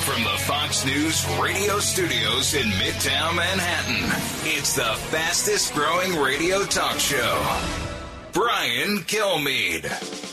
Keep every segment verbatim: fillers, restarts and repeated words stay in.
From the Fox News radio studios in Midtown Manhattan, it's the fastest growing radio talk show. Brian Kilmeade.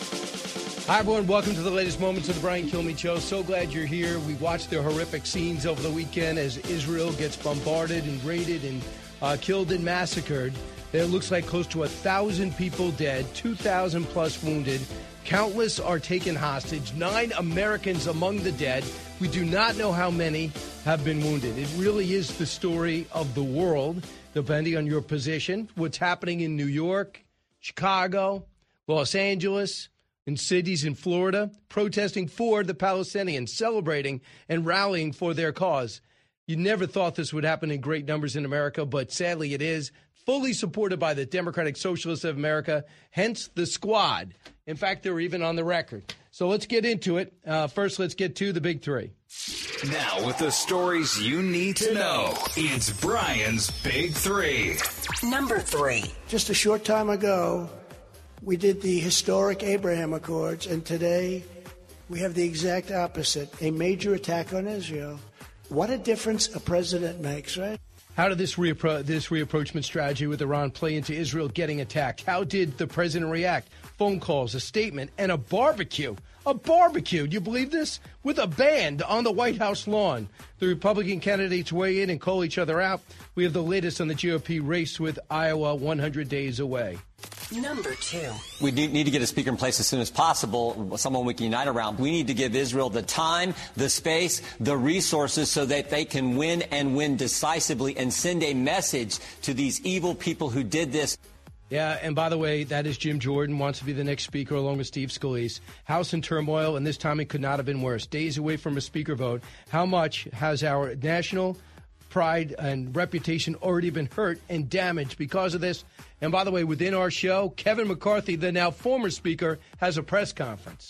Hi, everyone. Welcome to the latest moments of the Brian Kilmeade Show. So glad you're here. We watched the horrific scenes over the weekend as Israel gets bombarded and raided and uh, killed and massacred. There looks like close to one thousand people dead, two thousand plus wounded. Countless are taken hostage. Nine Americans among the dead. We do not know how many have been wounded. It really is the story of the world, depending on your position. What's happening in New York, Chicago, Los Angeles, in cities in Florida, protesting for the Palestinians, celebrating and rallying for their cause. You never thought this would happen in great numbers in America, but sadly it is. Fully supported by the Democratic Socialists of America, hence the squad. In fact, they're even on the record. So let's get into it. Uh, first, let's get to the big three. Now, with the stories you need to know, it's Brian's Big Three. Number three. Just a short time ago, we did the historic Abraham Accords, and today we have the exact opposite, a major attack on Israel. What a difference a president makes, right? How did this, reappro- this reapproachment strategy with Iran play into Israel getting attacked? How did the president react? Phone calls, a statement, and a barbecue. A barbecue. Do you believe this? With a band on the White House lawn. The Republican candidates weigh in and call each other out. We have the latest on the G O P race with Iowa one hundred days away. Number two. We need to get a speaker in place as soon as possible, someone we can unite around. We need to give Israel the time, the space, the resources so that they can win and win decisively and send a message to these evil people who did this. Yeah, and by the way, that is Jim Jordan, wants to be the next speaker along with Steve Scalise. House in turmoil, and this time it could not have been worse. Days away from a speaker vote. How much has our national pride and reputation already been hurt and damaged because of this? And by the way, within our show, Kevin McCarthy, the now former speaker, has a press conference.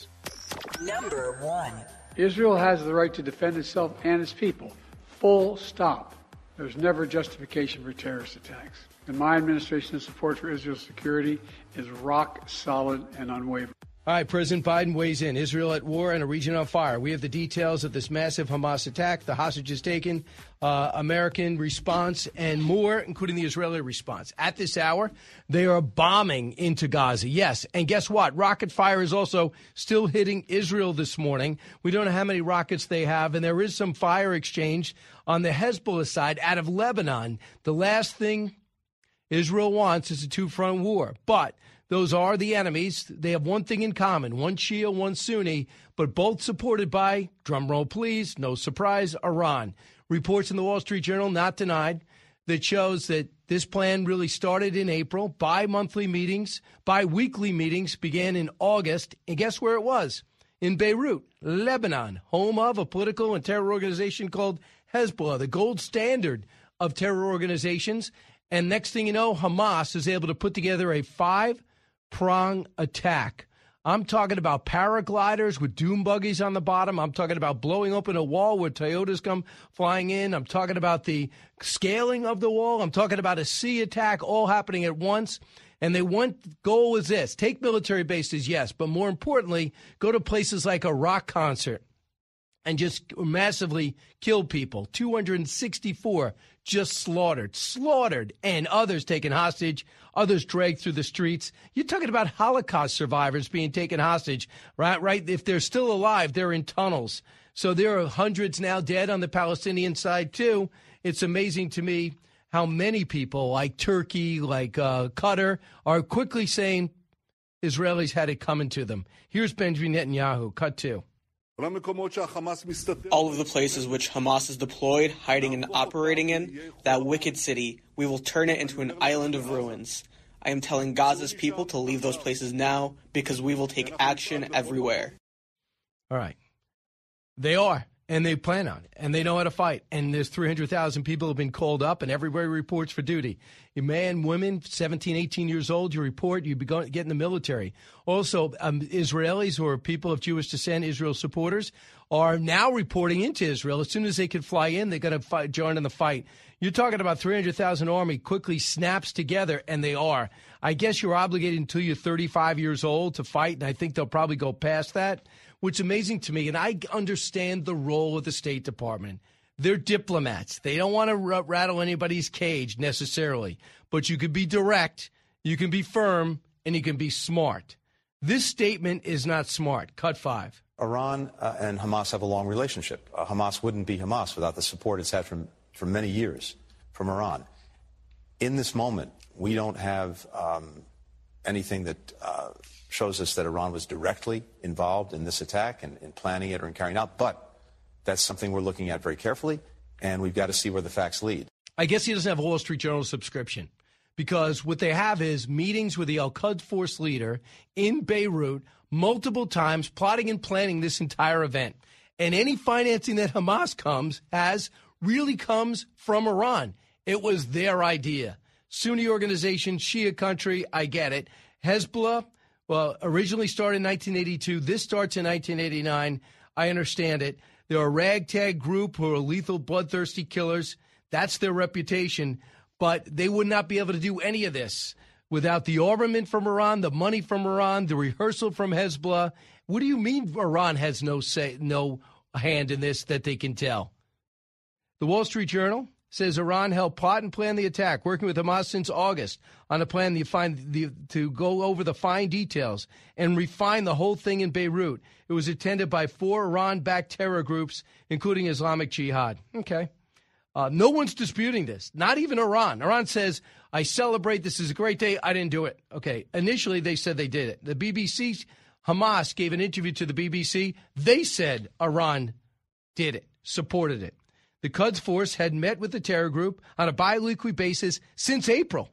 Number one. Israel has the right to defend itself and its people. Full stop. There's never justification for terrorist attacks. And my administration's support for Israel's security is rock solid and unwavering. All right, President Biden weighs in. Israel at war and a region on fire. We have the details of this massive Hamas attack, the hostages taken, uh, American response, and more, including the Israeli response. At this hour, they are bombing into Gaza. Yes, and guess what? Rocket fire is also still hitting Israel this morning. We don't know how many rockets they have, and there is some fire exchange on the Hezbollah side out of Lebanon. The last thing Israel wants is a two-front war, but those are the enemies. They have one thing in common, one Shia, one Sunni, but both supported by, drumroll please, no surprise, Iran. Reports in the Wall Street Journal, not denied, that shows that this plan really started in April. Bi-monthly meetings, bi-weekly meetings began in August. And guess where it was? In Beirut, Lebanon, home of a political and terror organization called Hezbollah, the gold standard of terror organizations. And next thing you know, Hamas is able to put together a five-prong attack. I'm talking about paragliders with doom buggies on the bottom. I'm talking about blowing open a wall where Toyotas come flying in. I'm talking about the scaling of the wall. I'm talking about a sea attack all happening at once. And they want, goal is this, take military bases, yes, but more importantly, go to places like a rock concert and just massively kill people. two hundred sixty-four just slaughtered, slaughtered, and others taken hostage, others dragged through the streets. You're talking about Holocaust survivors being taken hostage, right? Right? If they're still alive, they're in tunnels. So there are hundreds now dead on the Palestinian side, too. It's amazing to me how many people like Turkey, like uh, Qatar, are quickly saying Israelis had it coming to them. Here's Benjamin Netanyahu, cut two. All of the places which Hamas is deployed, hiding and operating in, that wicked city, we will turn it into an island of ruins. I am telling Gaza's people to leave those places now because we will take action everywhere. All right. They are, and they plan on it, and they know how to fight. And there's three hundred thousand people who have been called up, and everybody reports for duty. You man, women, seventeen, eighteen years old, you report, you get in the military. Also, um, Israelis who are people of Jewish descent, Israel supporters, are now reporting into Israel. As soon as they can fly in, they're going to join in the fight. You're talking about three hundred thousand army quickly snaps together, and they are. I guess you're obligated until you're thirty-five years old to fight, and I think they'll probably go past that. what's amazing to me, and I understand the role of the State Department. They're diplomats. They don't want to r- rattle anybody's cage necessarily. But you can be direct, you can be firm, and you can be smart. This statement is not smart. Cut five. Iran uh, and Hamas have a long relationship. Uh, Hamas wouldn't be Hamas without the support it's had from, for many years from Iran. In this moment, we don't have um, anything that uh, shows us that Iran was directly involved in this attack and in planning it or in carrying out. But that's something we're looking at very carefully, and we've got to see where the facts lead. I guess he doesn't have a Wall Street Journal subscription, because what they have is meetings with the Al-Quds Force leader in Beirut multiple times, plotting and planning this entire event. And any financing that Hamas comes has really comes from Iran. It was their idea. Sunni organization, Shia country, I get it. Hezbollah, well, originally started in nineteen eighty-two. This starts in nineteen eighty-nine. I understand it. They're a ragtag group who are lethal, bloodthirsty killers. That's their reputation. But they would not be able to do any of this without the armament from Iran, the money from Iran, the rehearsal from Hezbollah. What do you mean Iran has no say, no hand in this that they can tell? The Wall Street Journal says Iran helped plot and plan the attack, working with Hamas since August on a plan to, find the, to go over the fine details and refine the whole thing in Beirut. It was attended by four Iran-backed terror groups, including Islamic Jihad. Okay. Uh, no one's disputing this, not even Iran. Iran says, I celebrate, this is a great day, I didn't do it. Okay, initially they said they did it. The B B C, Hamas gave an interview to the B B C. They said Iran did it, supported it. The Quds Force had met with the terror group on a bi-weekly basis since April.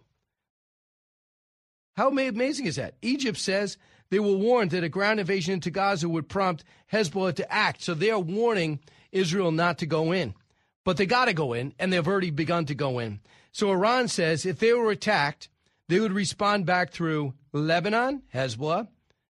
How amazing is that? Egypt says they were warned that a ground invasion into Gaza would prompt Hezbollah to act, so they are warning Israel not to go in. But they got to go in, and they've already begun to go in. So Iran says if they were attacked, they would respond back through Lebanon, Hezbollah,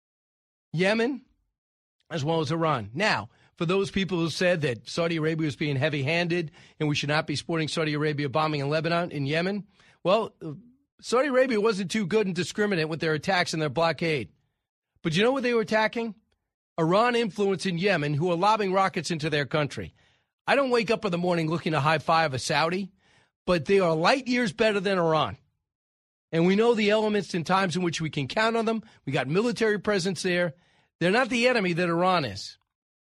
Yemen, as well as Iran. Now, for those people who said that Saudi Arabia was being heavy-handed and we should not be supporting Saudi Arabia bombing in Lebanon, in Yemen, well, Saudi Arabia wasn't too good and discriminate with their attacks and their blockade. But you know what they were attacking? Iran influence in Yemen, who are lobbing rockets into their country. I don't wake up in the morning looking to high-five a Saudi, but they are light years better than Iran. And we know the elements and times in which we can count on them. We got military presence there. They're not the enemy that Iran is.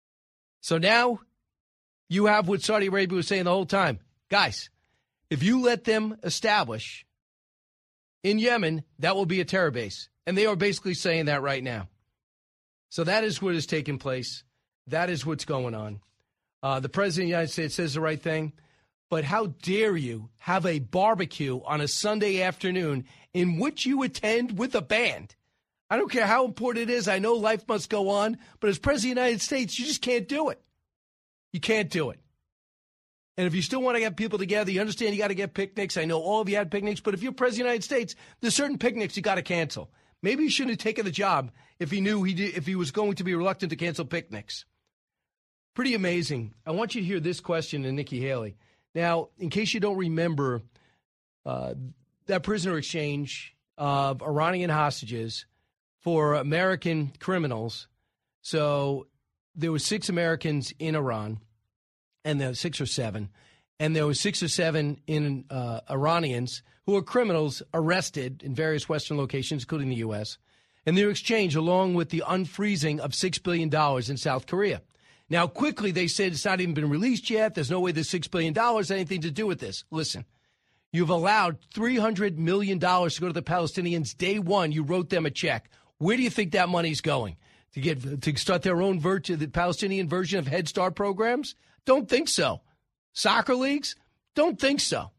So now you have what Saudi Arabia was saying the whole time. Guys, if you let them establish in Yemen, that will be a terror base. And they are basically saying that right now. So that is what is taking place. That is what's going on. Uh, the President of the United States says the right thing. But how dare you have a barbecue on a Sunday afternoon in which you attend with a band? I don't care how important it is. I know life must go on. But as President of the United States, you just can't do it. You can't do it. And if you still want to get people together, you understand you got to get picnics. I know all of you had picnics. But if you're President of the United States, there's certain picnics you got to cancel. Maybe you shouldn't have taken the job if he knew he did, if he was going to be reluctant to cancel picnics. Pretty amazing. I want you to hear this question to Nikki Haley. Now, in case you don't remember, uh, that prisoner exchange of Iranian hostages for American criminals. So there were six Americans in Iran, and there were six or seven, and there were six or seven in uh, Iranians who were criminals arrested in various Western locations, including the U S, and they were exchanged along with the unfreezing of six billion dollars in South Korea. Now, quickly, they said it's not even been released yet. There's no way the six billion dollars has anything to do with this. Listen, you've allowed three hundred million dollars to go to the Palestinians day one. You wrote them a check. Where do you think that money's going? To get to start their own ver- the Palestinian version of Head Start programs? Don't think so. Soccer leagues? Don't think so.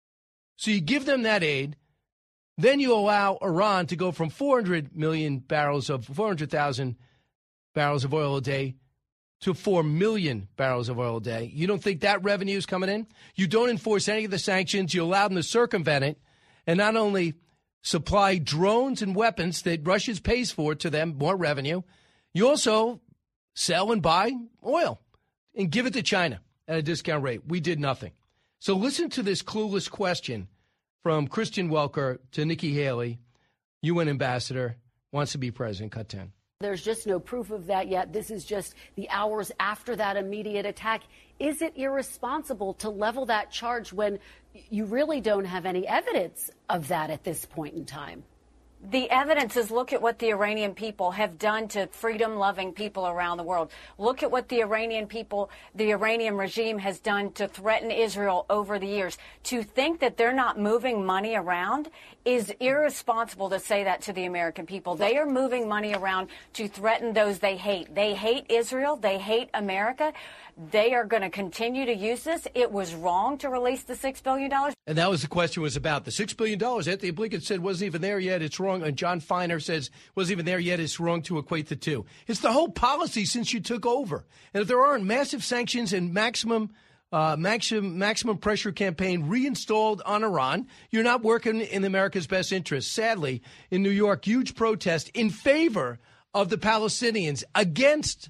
So you give them that aid. Then you allow Iran to go from four hundred million barrels of four hundred thousand barrels of oil a day to four million barrels of oil a day. You don't think that revenue is coming in? You don't enforce any of the sanctions. You allow them to circumvent it and not only supply drones and weapons that Russia pays for to them, more revenue. You also sell and buy oil and give it to China at a discount rate. We did nothing. So listen to this clueless question from Christian Welker to Nikki Haley, U N ambassador, wants to be president. Cut ten. There's just no proof of that yet. This is just the hours after that immediate attack. Is it irresponsible to level that charge when you really don't have any evidence of that at this point in time? The evidence is, look at what the Iranian people have done to freedom-loving people around the world. Look at what the Iranian people, the Iranian regime has done to threaten Israel over the years. To think that they're not moving money around is irresponsible to say that to the American people. They are moving money around to threaten those they hate. They hate Israel. They hate America. They are going to continue to use this. It was wrong to release the six billion dollars. And that was the question was about. The six billion dollars, Anthony Blinken said wasn't even there yet. It's wrong. And John Feiner says wasn't even there yet. It's wrong to equate the two. It's the whole policy since you took over. And if there aren't massive sanctions and maximum uh, maximum maximum pressure campaign reinstalled on Iran, you're not working in America's best interest. Sadly, in New York, huge protest in favor of the Palestinians against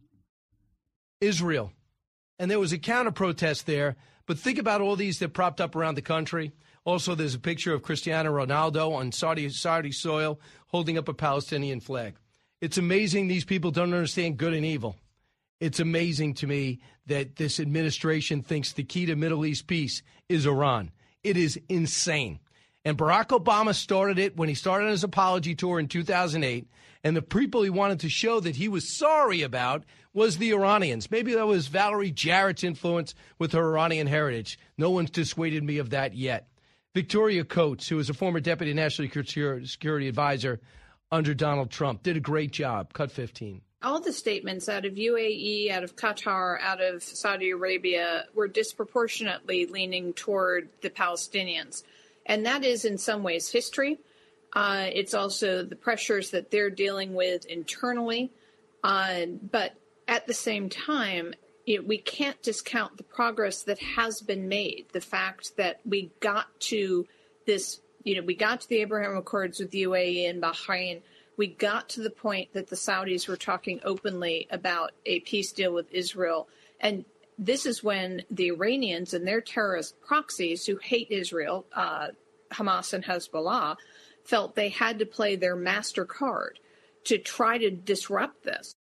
Israel. And there was a counter-protest there. But think about all these that propped up around the country. Also, there's a picture of Cristiano Ronaldo on Saudi, Saudi soil holding up a Palestinian flag. It's amazing these people don't understand good and evil. It's amazing to me that this administration thinks the key to Middle East peace is Iran. It is insane. And Barack Obama started it when he started his apology tour in two thousand eight. And the people he wanted to show that he was sorry about was the Iranians. Maybe that was Valerie Jarrett's influence with her Iranian heritage. No one's dissuaded me of that yet. Victoria Coates, who was a former deputy national security advisor under Donald Trump, did a great job. Cut fifteen. All the statements out of U A E, out of Qatar, out of Saudi Arabia were disproportionately leaning toward the Palestinians. And that is in some ways history. Uh, it's also the pressures that they're dealing with internally. Uh, but at the same time, you know, we can't discount the progress that has been made. The fact that we got to this, you know, we got to the Abraham Accords with U A E and Bahrain. We got to the point that the Saudis were talking openly about a peace deal with Israel. And this is when the Iranians and their terrorist proxies who hate Israel, uh, Hamas and Hezbollah, felt they had to play their master card to try to disrupt this.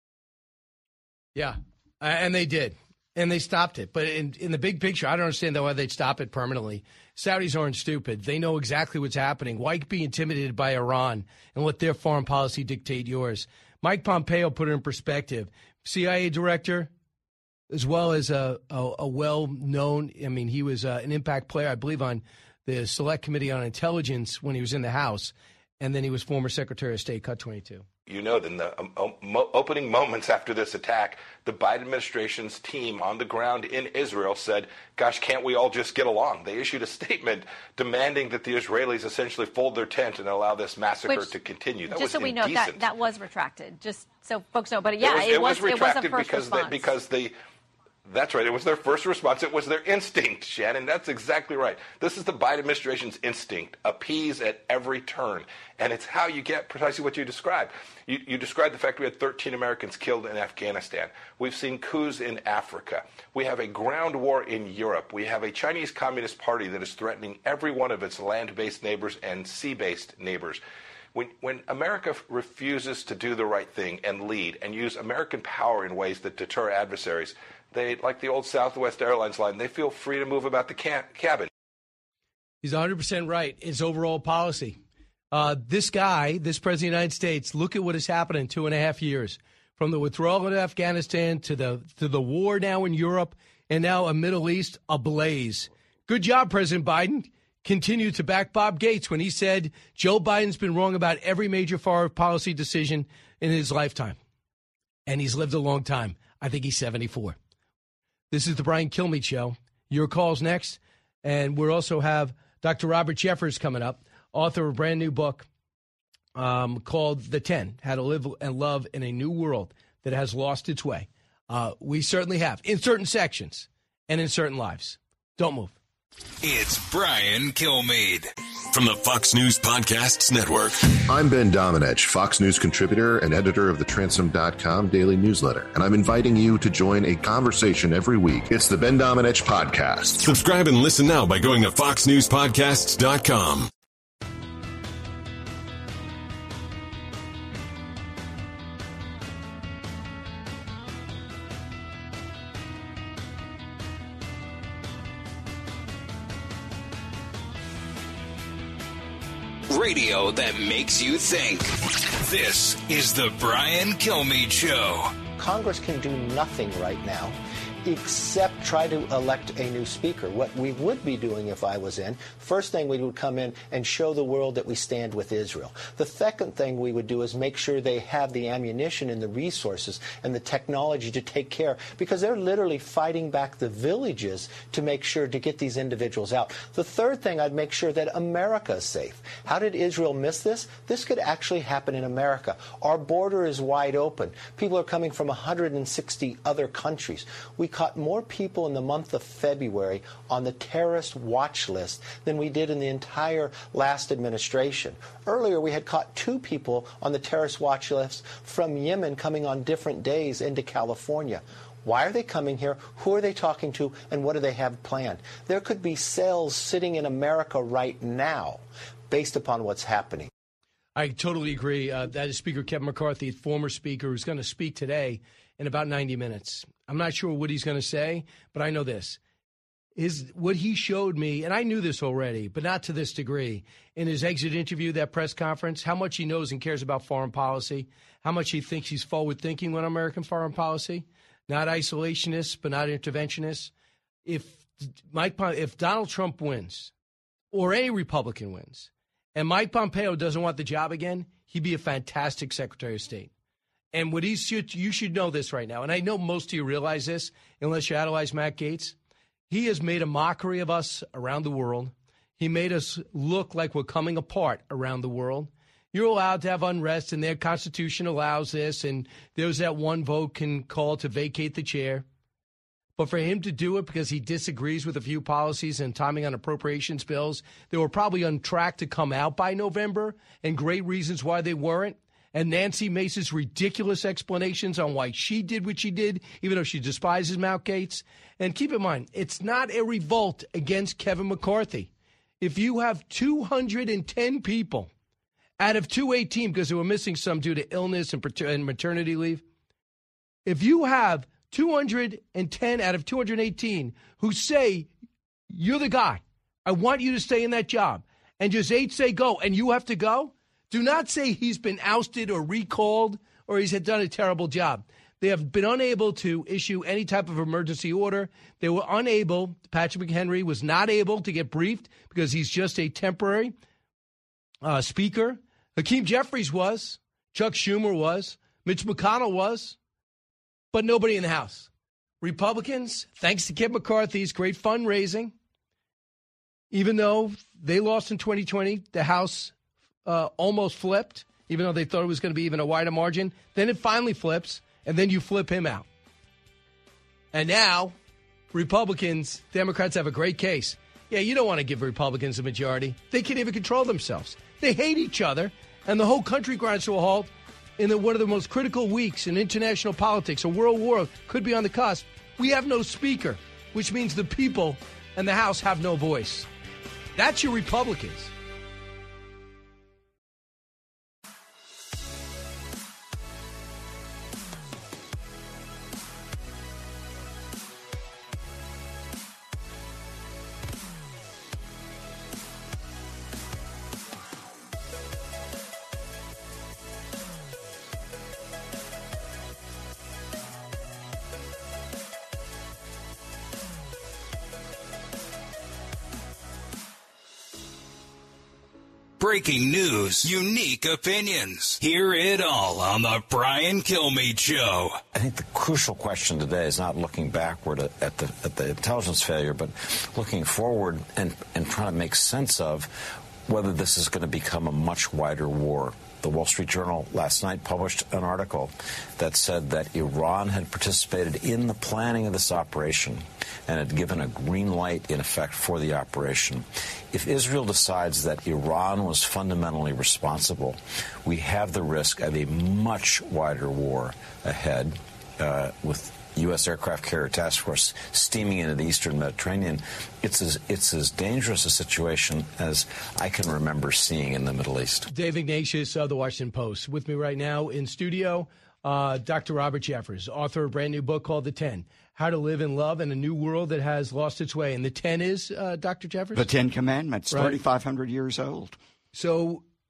Yeah, uh, and they did. And they stopped it. But in, in the big picture, I don't understand why they'd stop it permanently. Saudis aren't stupid. They know exactly what's happening. Why be intimidated by Iran and let their foreign policy dictate yours? Mike Pompeo put it in perspective. C I A director, as well as a, a, a well-known, I mean, he was uh, an impact player, I believe, on the Select Committee on Intelligence when he was in the House. And then he was former Secretary of State, cut twenty-two. You know, in the um, um, mo- opening moments after this attack, the Biden administration's team on the ground in Israel said, gosh, can't we all just get along? They issued a statement demanding that the Israelis essentially fold their tent and allow this massacre Which, to continue. That just was so we indecent. know, that, that was retracted, just so folks know. But yeah, it was, it it was, was retracted it was a first because response. They, because the That's right. It was their first response. It was their instinct, Shannon. That's exactly right. This is the Biden administration's instinct, appease at every turn. And it's how you get precisely what you described. You, you described the fact we had thirteen Americans killed in Afghanistan. We've seen coups in Africa. We have a ground war in Europe. We have a Chinese Communist Party that is threatening every one of its land-based neighbors and sea-based neighbors. When, when America refuses to do the right thing and lead and use American power in ways that deter adversaries, they, like the old Southwest Airlines line, they feel free to move about the ca- cabin. He's one hundred percent right. It's overall policy. Uh, this guy, this president of the United States, look at what has happened in two and a half years. From the withdrawal of Afghanistan to the to the war now in Europe and now a Middle East ablaze. Good job, President Biden. Continue to back Bob Gates when he said Joe Biden's been wrong about every major foreign policy decision in his lifetime. And he's lived a long time. I think he's seventy-four. This is the Brian Kilmeade Show. Your call's next. And we'll also have Doctor Robert Jeffers coming up, author of a brand new book um, called The Ten, How to Live and Love in a New World That Has Lost Its Way. Uh, we certainly have, in certain sections and in certain lives. Don't move. It's Brian Kilmeade. From the Fox News Podcasts Network. I'm Ben Domenech, Fox News contributor and editor of the Transom dot com daily newsletter. And I'm inviting you to join a conversation every week. It's the Ben Domenech Podcast. Subscribe and listen now by going to fox news podcasts dot com. Radio that makes you think. This is the Brian Kilmeade Show. Congress can do nothing right now except try to elect a new speaker. What we would be doing if I was in, first thing we would come in and show the world that we stand with Israel. The second thing we would do is make sure they have the ammunition and the resources and the technology to take care, because they're literally fighting back the villages to make sure to get these individuals out. The third thing, I'd make sure that America is safe. How did Israel miss this? This could actually happen in America. Our border is wide open. People are coming from one hundred sixty other countries. We caught more people in the month of February on the terrorist watch list than we did in the entire last administration. Earlier, we had caught two people on the terrorist watch list from Yemen coming on different days into California. Why are they coming here? Who are they talking to? And what do they have planned? There could be cells sitting in America right now based upon what's happening. I totally agree. Uh, that is Speaker Kevin McCarthy, former Speaker, who's going to speak today in about ninety minutes. I'm not sure what he's going to say, but I know this. His, what he showed me, and I knew this already, but not to this degree, in his exit interview, that press conference, how much he knows and cares about foreign policy, how much he thinks he's forward-thinking on American foreign policy, not isolationist, but not interventionist. If Mike, if Donald Trump wins, or any Republican wins, and Mike Pompeo doesn't want the job again, he'd be a fantastic Secretary of State. And what he should, you should know this right now, and I know most of you realize this, unless you idolize Matt Gaetz. He has made a mockery of us around the world. He made us look like we're coming apart around the world. You're allowed to have unrest, and their Constitution allows this, and there's that one vote can call to vacate the chair. But for him to do it because he disagrees with a few policies and timing on appropriations bills that were probably on track to come out by November, and great reasons why they weren't, and Nancy Mace's ridiculous explanations on why she did what she did, even though she despises Matt Gaetz. And keep in mind, it's not a revolt against Kevin McCarthy. If you have two hundred ten people out of two hundred eighteen, because they were missing some due to illness and maternity leave, if you have two hundred ten out of two hundred eighteen who say, you're the guy, I want you to stay in that job, and just eight say go, and you have to go, do not say he's been ousted or recalled or he's had done a terrible job. They have been unable to issue any type of emergency order. They were unable, Patrick McHenry was not able to get briefed because he's just a temporary uh, speaker. Hakeem Jeffries was, Chuck Schumer was, Mitch McConnell was, but nobody in the House. Republicans, thanks to Kevin McCarthy's great fundraising, even though they lost in twenty twenty, the House uh, almost flipped, even though they thought it was going to be even a wider margin. Then it finally flips, and then you flip him out. And now, Republicans, Democrats have a great case. Yeah, you don't want to give Republicans a majority. They can't even control themselves. They hate each other, and the whole country grinds to a halt in the, one of the most critical weeks in international politics. A world war could be on the cusp. We have no speaker, which means the people and the House have no voice. That's your Republicans. Breaking news, unique opinions. Hear it all on the Brian Kilmeade Show. I think the crucial question today is not looking backward at the at the intelligence failure, but looking forward and, and trying to make sense of whether this is going to become a much wider war. The Wall Street Journal last night published an article that said that Iran had participated in the planning of this operation and had given a green light, in effect, for the operation. If Israel decides that Iran was fundamentally responsible, we have the risk of a much wider war ahead uh, with U S aircraft carrier task force steaming into the eastern Mediterranean. It's as, it's as dangerous a situation as I can remember seeing in the Middle East. Dave Ignatius of the Washington Post. With me right now in studio, uh, Doctor Robert Jeffress, author of a brand new book called The Ten, How to Live in Love in a New World That Has Lost Its Way. And the ten is, uh, Doctor Jeffress? The Ten Commandments, right. thirty-five hundred years old. So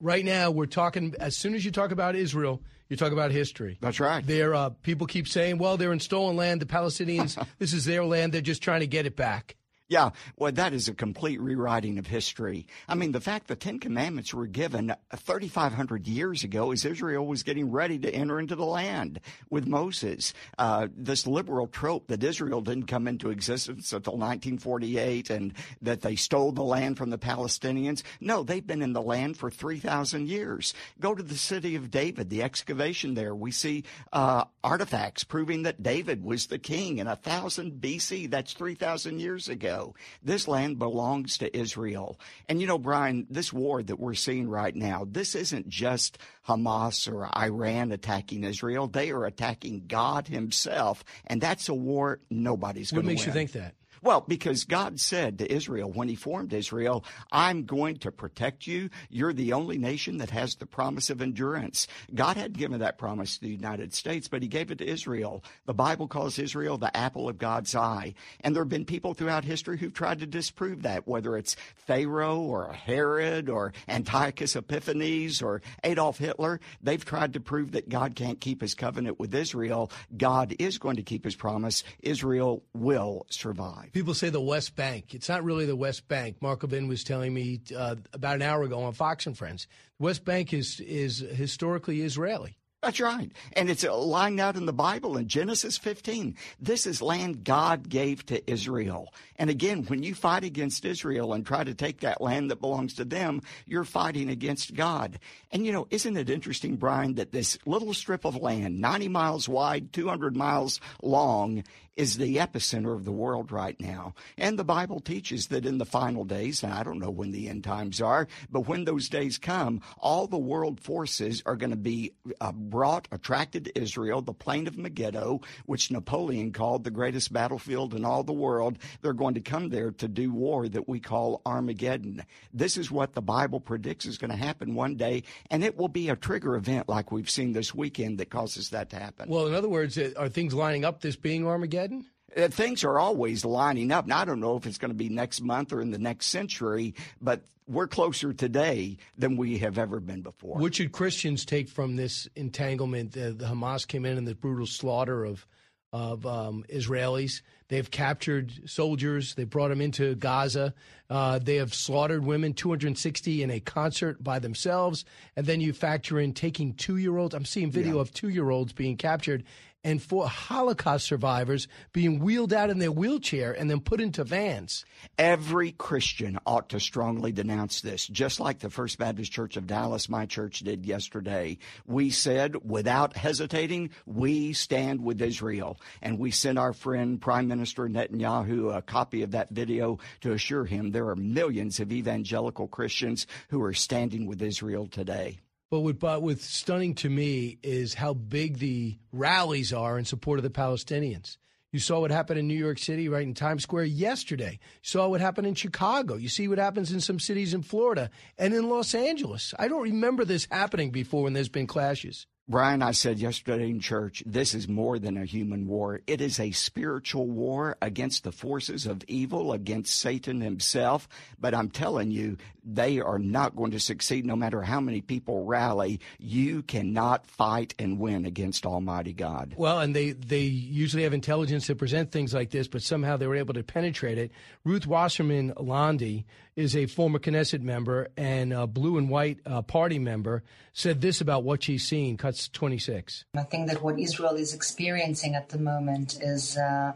right now we're talking, as soon as you talk about Israel, you talk about history. That's right. They're, uh, people keep saying, well, they're in stolen land. The Palestinians, this is their land. They're just trying to get it back. Yeah, well, that is a complete rewriting of history. I mean, the fact the Ten Commandments were given thirty-five hundred years ago as Israel was getting ready to enter into the land with Moses. Uh, this liberal trope that Israel didn't come into existence until nineteen forty-eight and that they stole the land from the Palestinians. No, they've been in the land for three thousand years. Go to the city of David, the excavation there. We see uh, artifacts proving that David was the king in one thousand B C. That's three thousand years ago. This land belongs to Israel. And, you know, Brian, this war that we're seeing right now, this isn't just Hamas or Iran attacking Israel. They are attacking God himself. And that's a war nobody's going to win. What makes you think that? Well, because God said to Israel when he formed Israel, I'm going to protect you. You're the only nation that has the promise of endurance. God had given that promise to the United States, but he gave it to Israel. The Bible calls Israel the apple of God's eye. And there have been people throughout history who've tried to disprove that, whether it's Pharaoh or Herod or Antiochus Epiphanes or Adolf Hitler. They've tried to prove that God can't keep his covenant with Israel. God is going to keep his promise. Israel will survive. People say the West Bank. It's not really the West Bank. Mark Levin was telling me uh, about an hour ago on Fox and Friends. The West Bank is is historically Israeli. That's right. And it's lined out in the Bible in Genesis fifteen. This is land God gave to Israel. And again, when you fight against Israel and try to take that land that belongs to them, you're fighting against God. And, you know, isn't it interesting, Brian, that this little strip of land, ninety miles wide, two hundred miles long, is the epicenter of the world right now. And the Bible teaches that in the final days, and I don't know when the end times are, but when those days come, all the world forces are going to be uh, brought, attracted to Israel, the plain of Megiddo, which Napoleon called the greatest battlefield in all the world. They're going to come there to do war that we call Armageddon. This is what the Bible predicts is going to happen one day, and it will be a trigger event like we've seen this weekend that causes that to happen. Well, in other words, are things lining up this being Armageddon? Uh, things are always lining up. Now, I don't know if it's going to be next month or in the next century, but we're closer today than we have ever been before. What should Christians take from this entanglement? Uh, the Hamas came in and the brutal slaughter of of um, Israelis. They've captured soldiers. They brought them into Gaza. Uh, they have slaughtered women, two hundred sixty in a concert by themselves. And then you factor in taking two-year-olds. I'm seeing video yeah. of two-year-olds being captured and for Holocaust survivors being wheeled out in their wheelchair and then put into vans. Every Christian ought to strongly denounce this, just like the First Baptist Church of Dallas, my church, did yesterday. We said, without hesitating, we stand with Israel. And we sent our friend Prime Minister Netanyahu a copy of that video to assure him there are millions of evangelical Christians who are standing with Israel today. But what, but what's stunning to me is how big the rallies are in support of the Palestinians. You saw what happened in New York City, right in Times Square yesterday. You saw what happened in Chicago. You see what happens in some cities in Florida and in Los Angeles. I don't remember this happening before when there's been clashes. Brian, I said yesterday in church, this is more than a human war. It is a spiritual war against the forces of evil, against Satan himself. But I'm telling you, they are not going to succeed no matter how many people rally. You cannot fight and win against Almighty God. Well, and they, they usually have intelligence to present things like this, but somehow they were able to penetrate it. Ruth Wasserman Landi is a former Knesset member and a blue and white uh, party member, said this about what she's seen. Cuts twenty-six. I think that what Israel is experiencing at the moment is uh,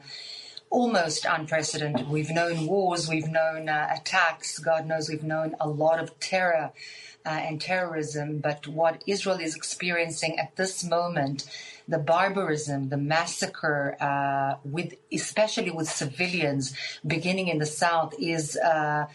almost unprecedented. We've known wars, we've known uh, attacks, God knows we've known a lot of terror uh, and terrorism, but what Israel is experiencing at this moment, the barbarism, the massacre, uh, with especially with civilians beginning in the south, is uh,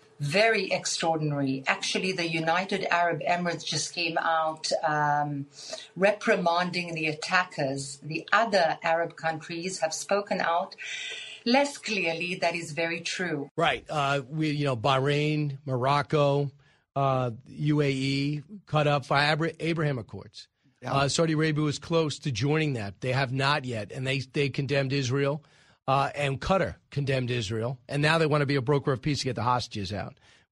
very extraordinary. Actually, the United Arab Emirates just came out um, reprimanding the attackers. The other Arab countries have spoken out less clearly. That is very true. Right. Uh, we, you know, Bahrain, Morocco, uh, U A E cut up for Abraham Accords. Yeah. Uh, Saudi Arabia was close to joining that. They have not yet, and they they condemned Israel. Uh, and Qatar condemned Israel, and now they want to be a broker of peace to get the hostages out.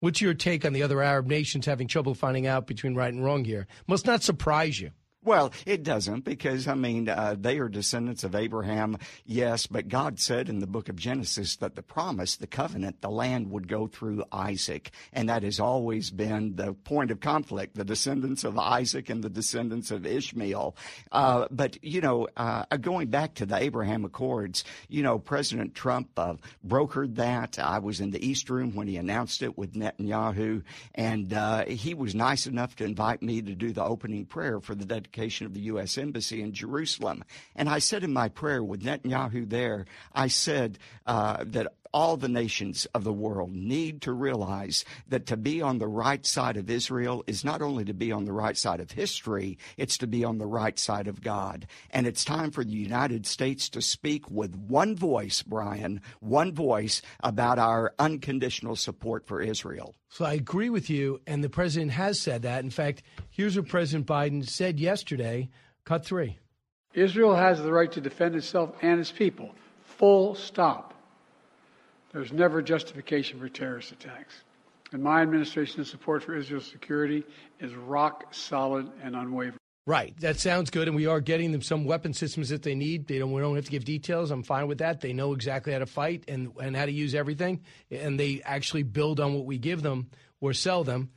What's your take on the other Arab nations having trouble finding out between right and wrong here? Must not surprise you. Well, it doesn't because, I mean, uh, they are descendants of Abraham, yes, but God said in the book of Genesis that the promise, the covenant, the land would go through Isaac, and that has always been the point of conflict, the descendants of Isaac and the descendants of Ishmael. Uh, but, you know, uh, going back to the Abraham Accords, you know, President Trump uh, brokered that. I was in the East Room when he announced it with Netanyahu, and uh, he was nice enough to invite me to do the opening prayer for the dedication of the U S Embassy in Jerusalem. And I said in my prayer with Netanyahu there, I said uh, that all the nations of the world need to realize that to be on the right side of Israel is not only to be on the right side of history, it's to be on the right side of God. And it's time for the United States to speak with one voice, Brian, one voice about our unconditional support for Israel. So I agree with you, and the president has said that. In fact, here's what President Biden said yesterday, cut three. Israel has the right to defend itself and its people, full stop. There's never justification for terrorist attacks. And my administration's support for Israel's security is rock solid and unwavering. Right. That sounds good, and we are getting them some weapon systems that they need. They don't. We don't have to give details. I'm fine with that. They know exactly how to fight and, and how to use everything, and they actually build on what we give them or sell them.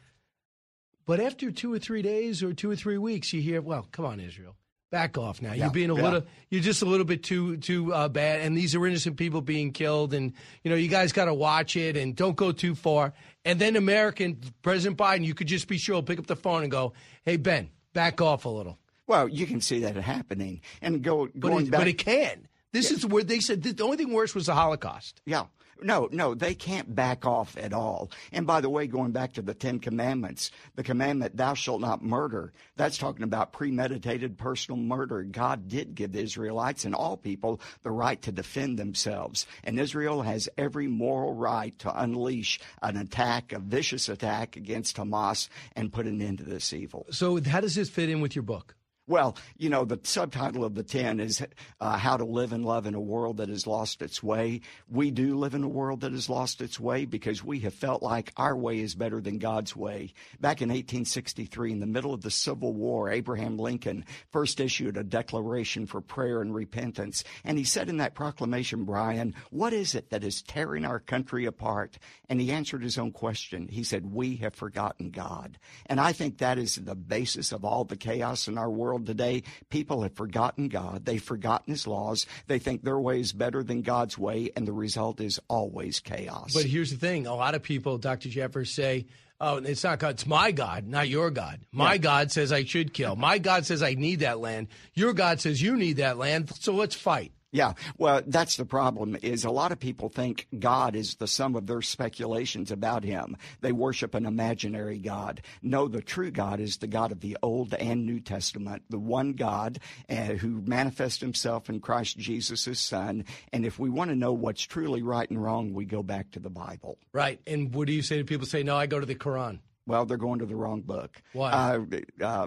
But after two or three days or two or three weeks, you hear, well, come on, Israel. Back off now. Yeah, you're being a yeah. little, you're just a little bit too too uh, bad, and these are innocent people being killed, and you know you guys got to watch it and don't go too far. And then American President Biden, you could just be sure will pick up the phone and go, "Hey Ben, back off a little." Well, you can see that happening, and go But going it, back. but it can. This Yeah. is where they said the only thing worse was the Holocaust. Yeah. No, no, they can't back off at all. And by the way, going back to the Ten Commandments, the commandment, thou shalt not murder, that's talking about premeditated personal murder. God did give the Israelites and all people the right to defend themselves. And Israel has every moral right to unleash an attack, a vicious attack against Hamas and put an end to this evil. So how does this fit in with your book? Well, you know, the subtitle of the ten is uh, How to Live and Love in a World That Has Lost Its Way. We do live in a world that has lost its way because we have felt like our way is better than God's way. Back in eighteen sixty-three, in the middle of the Civil War, Abraham Lincoln first issued a declaration for prayer and repentance. And he said in that proclamation, Brian, what is it that is tearing our country apart? And he answered his own question. He said, we have forgotten God. And I think that is the basis of all the chaos in our world today. People have forgotten God. They've forgotten his laws. They think their way is better than God's way, and the result is always chaos. But here's the thing. A lot of people, Doctor Jeffers, say, oh, it's not God. It's my God, not your God. My Yeah. God says I should kill. My God says I need that land. Your God says you need that land, so let's fight. Yeah, well, that's the problem is a lot of people think God is the sum of their speculations about him. They worship an imaginary God. No, the true God is the God of the Old and New Testament, the one God uh, who manifests himself in Christ Jesus, his son. And if we want to know what's truly right and wrong, we go back to the Bible. Right. And what do you say to people who say, no, I go to the Quran? Well, they're going to the wrong book. Why? Uh, uh,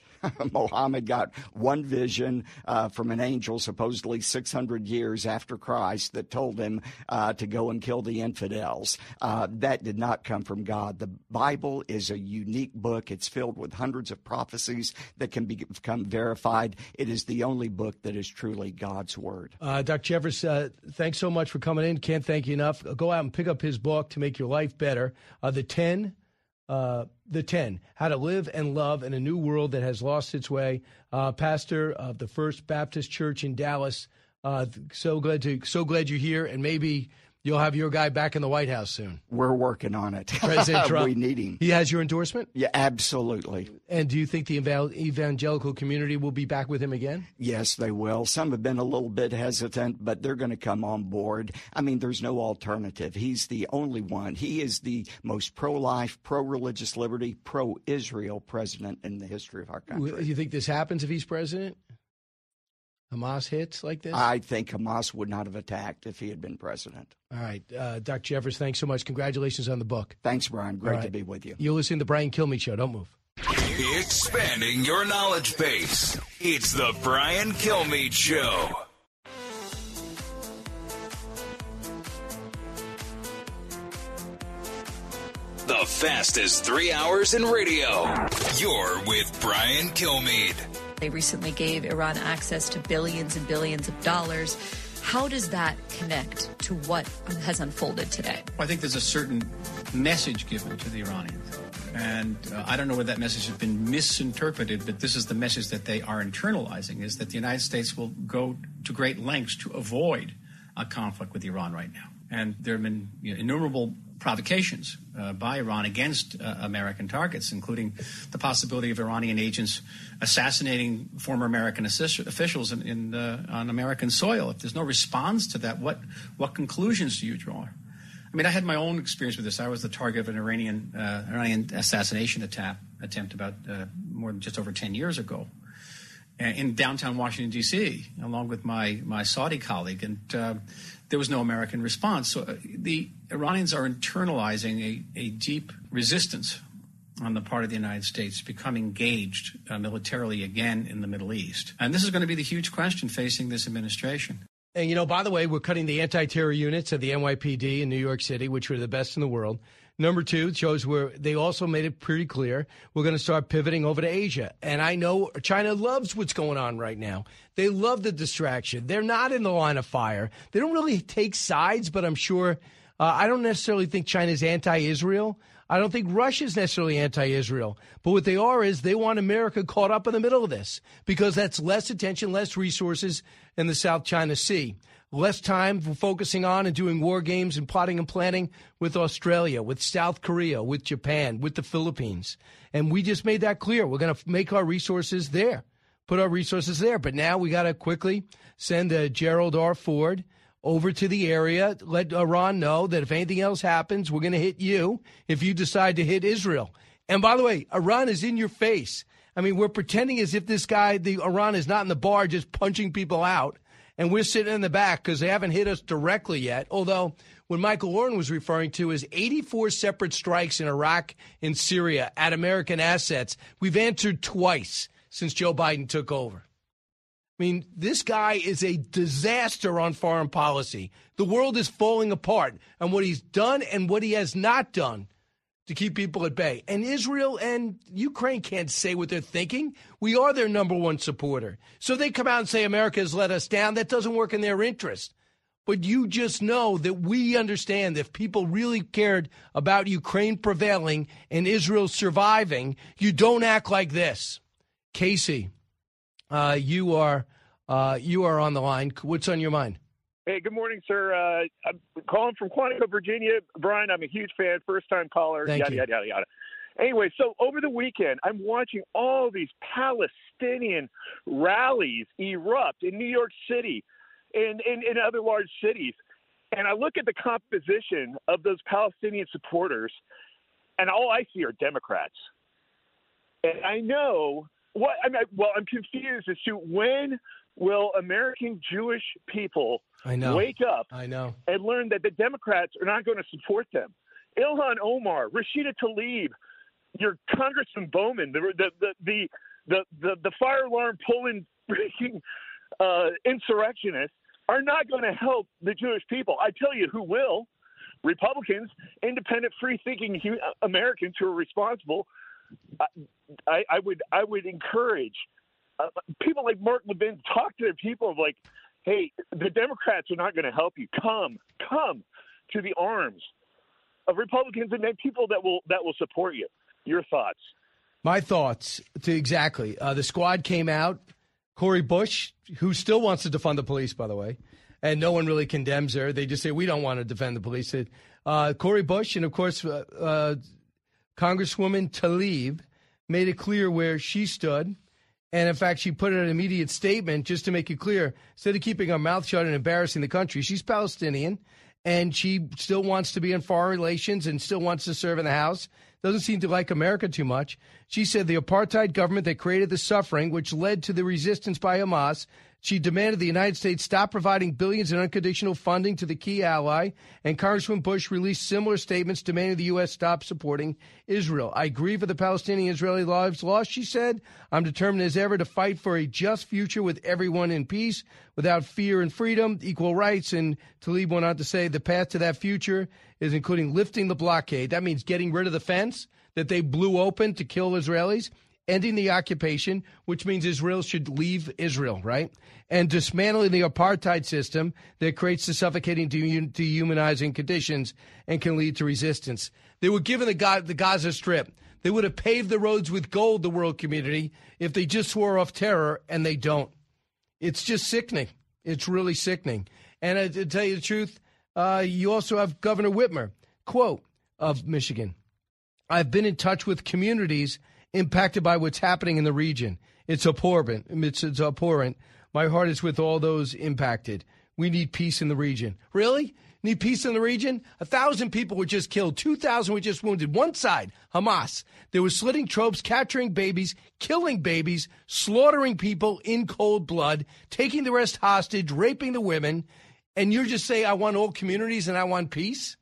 Muhammad got one vision uh, from an angel supposedly six hundred years after Christ that told him uh, to go and kill the infidels. Uh, that did not come from God. The Bible is a unique book. It's filled with hundreds of prophecies that can be, become verified. It is the only book that is truly God's word. Uh, Doctor Jeffers, uh, thanks so much for coming in. Can't thank you enough. Go out and pick up his book to make your life better. Uh, the ten. Uh, the ten, How to Live and Love in a New World That Has Lost Its Way. Uh, pastor of the First Baptist Church in Dallas. Uh, so glad to, so glad you're here, and maybe you'll have your guy back in the White House soon. We're working on it. President Trump. We need him. He has your endorsement? Yeah, absolutely. And do you think the eval- evangelical community will be back with him again? Yes, they will. Some have been a little bit hesitant, but they're going to come on board. I mean, there's no alternative. He's the only one. He is the most pro-life, pro-religious liberty, pro-Israel president in the history of our country. Do you think this happens if he's president? Hamas hits like this? I think Hamas would not have attacked if he had been president. All right. Uh, Doctor Jeffers, thanks so much. Congratulations on the book. Thanks, Brian. Great right. to be with you. You're listening to the Brian Kilmeade Show. Don't move. Expanding your knowledge base. It's the Brian Kilmeade Show. The fastest three hours in radio. You're with Brian Kilmeade. They recently gave Iran access to billions and billions of dollars. How does that connect to what has unfolded today? I think there's a certain message given to the Iranians. And uh, I don't know whether that message has been misinterpreted, but this is the message that they are internalizing, is that the United States will go to great lengths to avoid a conflict with Iran right now. And there have been you know, innumerable provocations uh, by Iran against uh, American targets, including the possibility of Iranian agents assassinating former American assist- officials in, in, uh, on American soil. If there's no response to that, what, what conclusions do you draw? I mean, I had my own experience with this. I was the target of an Iranian uh, Iranian assassination attack, attempt about uh, more than just over ten years ago uh, in downtown Washington, D C, along with my, my Saudi colleague. And uh, there was no American response. So uh, the Iranians are internalizing a, a deep resistance on the part of the United States to become engaged uh, militarily again in the Middle East. And this is going to be the huge question facing this administration. And, you know, by the way, we're cutting the anti-terror units of the N Y P D in New York City, which were the best in the world. Number two, it shows where they also made it pretty clear we're going to start pivoting over to Asia. And I know China loves what's going on right now. They love the distraction. They're not in the line of fire. They don't really take sides, but I'm sure uh, I don't necessarily think China's anti-Israel. I don't think Russia's necessarily anti-Israel. But what they are is they want America caught up in the middle of this because that's less attention, less resources in the South China Sea. Less time for focusing on and doing war games and plotting and planning with Australia, with South Korea, with Japan, with the Philippines. And we just made that clear. We're going to make our resources there, put our resources there. But now we got to quickly send uh, Gerald R. Ford over to the area, let Iran know that if anything else happens, we're going to hit you if you decide to hit Israel. And by the way, Iran is in your face. I mean, we're pretending as if this guy, the Iran, is not in the bar just punching people out, and we're sitting in the back because they haven't hit us directly yet. Although what Michael Oren was referring to is eighty-four separate strikes in Iraq and Syria at American assets. We've answered twice since Joe Biden took over. I mean, this guy is a disaster on foreign policy. The world is falling apart on what he's done and what he has not done to keep people at bay. And Israel and Ukraine can't say what they're thinking. We are their number one supporter. So they come out and say America has let us down. That doesn't work in their interest. But you just know that we understand that if people really cared about Ukraine prevailing and Israel surviving, you don't act like this. Casey. Uh, you are uh, you are on the line. What's on your mind? Hey, good morning, sir. Uh, I'm calling from Quantico, Virginia. Brian, I'm a huge fan, first-time caller, Thank yada, you. yada, yada, yada. Anyway, so over the weekend, I'm watching all these Palestinian rallies erupt in New York City and in other large cities. And I look at the composition of those Palestinian supporters, and all I see are Democrats. And I know... What I mean, well, I'm confused as to when will American Jewish people I know. wake up I know. and learn that the Democrats are not going to support them. Ilhan Omar, Rashida Tlaib, your Congressman Bowman, the the the the the, the, the fire alarm pulling freaking uh, insurrectionists are not going to help the Jewish people. I tell you who will. Republicans, independent, free-thinking Americans who are responsible. I, I would I would encourage uh, people like Mark Levin talk to their people of like, hey, the Democrats are not going to help you. Come, come to the arms of Republicans and then people that will that will support you. Your thoughts? My thoughts, to exactly. Uh, the squad came out. Cori Bush, who still wants to defund the police, by the way, and no one really condemns her. They just say, we don't want to defend the police. Uh, Cori Bush and, of course, uh, uh, Congresswoman Tlaib made it clear where she stood. And, in fact, she put in an immediate statement just to make it clear. Instead of keeping her mouth shut and embarrassing the country, she's Palestinian, and she still wants to be in foreign relations and still wants to serve in the House. Doesn't seem to like America too much. She said the apartheid government that created the suffering, which led to the resistance by Hamas She demanded the United States stop providing billions in unconditional funding to the key ally, and Congressman Bush released similar statements demanding the U S stop supporting Israel. I grieve for the Palestinian-Israeli lives lost, she said. I'm determined as ever to fight for a just future with everyone in peace, without fear and freedom, equal rights. And Tlaib went on to say the path to that future is including lifting the blockade. That means getting rid of the fence that they blew open to kill Israelis, ending the occupation, which means Israel should leave Israel, right? And dismantling the apartheid system that creates the suffocating, dehumanizing conditions and can lead to resistance. They were given the, Ga- the Gaza Strip. They would have paved the roads with gold, the world community, if they just swore off terror, and they don't. It's just sickening. It's really sickening. And uh, to tell you the truth, uh, you also have Governor Whitmer, quote, of Michigan. I've been in touch with communities impacted by what's happening in the region. It's abhorrent. It's, it's abhorrent. My heart is with all those impacted. We need peace in the region. Really? Need peace in the region? A thousand people were just killed. Two thousand were just wounded. One side, Hamas. They were slitting tropes, capturing babies, killing babies, slaughtering people in cold blood, taking the rest hostage, raping the women. And you just say, I want all communities and I want peace?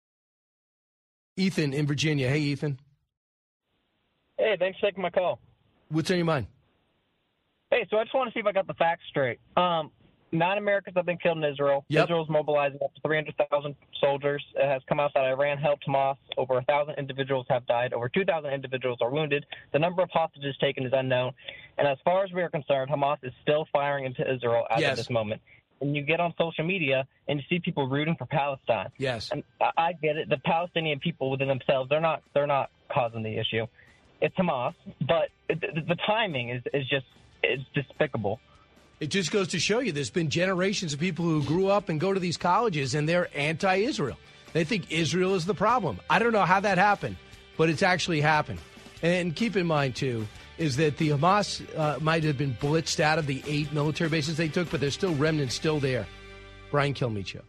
Ethan in Virginia. Hey, Ethan. Hey, thanks for taking my call. What's on your mind? Hey, so I just want to see if I got the facts straight. Um, nine Americans have been killed in Israel. Yep. Israel's mobilizing up to three hundred thousand soldiers. It has come out that Iran helped Hamas. Over one thousand individuals have died. Over two thousand individuals are wounded. The number of hostages taken is unknown. And as far as we are concerned, Hamas is still firing into Israel as yes. of this moment. And you get on social media and you see people rooting for Palestine. Yes. And I, I get it. The Palestinian people within themselves, they're not they're not causing the issue. It's Hamas, but the, the timing is, is just it's despicable. It just goes to show you there's been generations of people who grew up and go to these colleges, and they're anti-Israel. They think Israel is the problem. I don't know how that happened, but it's actually happened. And keep in mind, too, is that the Hamas uh, might have been blitzed out of the eight military bases they took, but there's still remnants still there. Brian Kilmeade Show.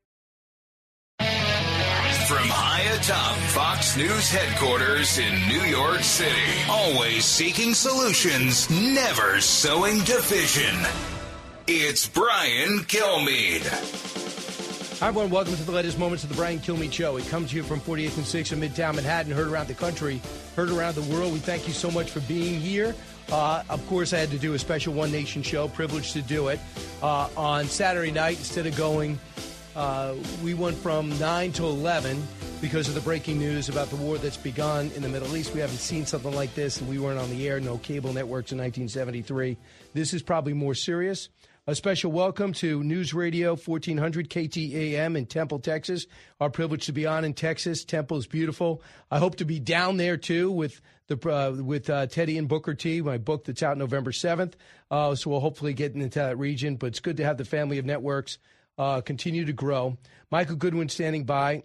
From high atop Fox News headquarters in New York City, always seeking solutions, never sowing division. It's Brian Kilmeade. Hi, everyone. Welcome to the latest moments of the Brian Kilmeade Show. It comes to you from forty-eighth and sixth in Midtown Manhattan, heard around the country, heard around the world. We thank you so much for being here. Uh, of course, I had to do a special One Nation show, privileged to do it, uh, on Saturday night instead of going. Uh, we went from nine to eleven because of the breaking news about the war that's begun in the Middle East. We haven't seen something like this, and we weren't on the air, no cable networks in nineteen seventy-three. This is probably more serious. A special welcome to News Radio fourteen hundred K T A M in Temple, Texas. Our privilege to be on in Texas. Temple is beautiful. I hope to be down there, too, with the uh, with uh, Teddy and Booker T, my book that's out November seventh. Uh, so we'll hopefully get into that region. But it's good to have the family of networks Uh, continue to grow. Michael Goodwin standing by.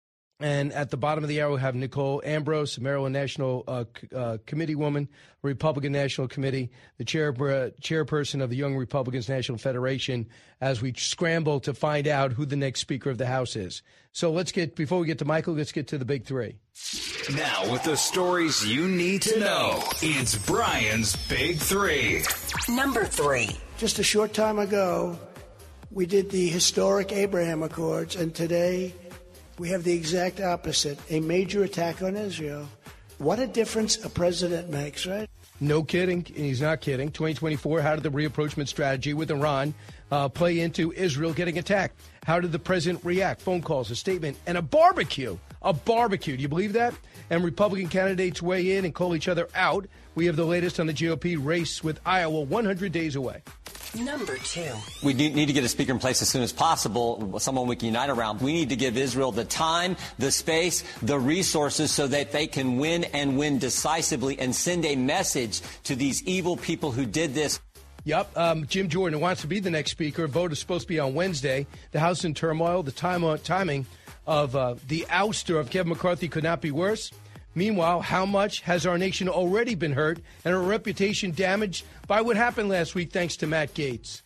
And at the bottom of the hour, we'll have Nicole Ambrose, Maryland National uh, c- uh, Committee woman, Republican National Committee, the chair, uh, chairperson of the Young Republicans National Federation, as we scramble to find out who the next Speaker of the House is. So let's get, before we get to Michael, let's get to the big three. Now, with the stories you need to know, it's Brian's Big Three. Number three. Just a short time ago, we did the historic Abraham Accords, and today we have the exact opposite, a major attack on Israel. What a difference a president makes, right? No kidding. He's not kidding. twenty twenty-four, how did the reapproachment strategy with Iran uh, play into Israel getting attacked? How did the president react? Phone calls, a statement, and a barbecue. A barbecue. Do you believe that? And Republican candidates weigh in and call each other out. We have the latest on the G O P race with Iowa one hundred days away. Number two. We need to get a speaker in place as soon as possible, someone we can unite around. We need to give Israel the time, the space, the resources so that they can win and win decisively and send a message to these evil people who did this. Yep, um, Jim Jordan wants to be the next speaker. Vote is supposed to be on Wednesday. The House in turmoil. The time, uh, timing of uh, the ouster of Kevin McCarthy could not be worse. Meanwhile, how much has our nation already been hurt and our reputation damaged by what happened last week thanks to Matt Gaetz?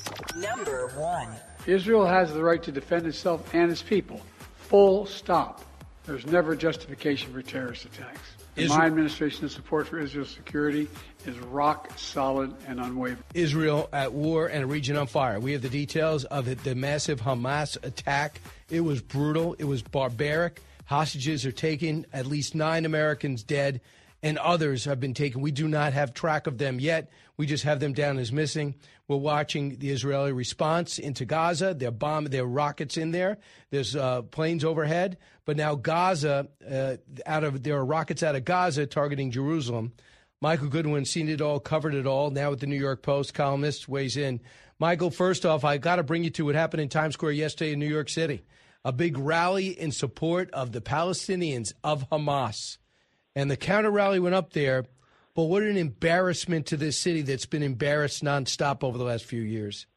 Number one. Israel has the right to defend itself and its people. Full stop. There's never justification for terrorist attacks. Israel- My administration's support for Israel's security is rock solid and unwavering. Israel at war and a region on fire. We have the details of it, the massive Hamas attack. It was brutal. It was barbaric. Hostages are taken, at least nine Americans dead, and others have been taken. We do not have track of them yet. We just have them down as missing. We're watching the Israeli response into Gaza. They're bombing, there are rockets in there. There's uh, planes overhead. But now Gaza, uh, out of there are rockets out of Gaza targeting Jerusalem. Michael Goodwin seen it all, covered it all. Now with the New York Post, columnist weighs in. Michael, first off, I got to bring you to what happened in Times Square yesterday in New York City. A big rally in support of the Palestinians, of Hamas. And the counter rally went up there. But what an embarrassment to this city that's been embarrassed nonstop over the last few years.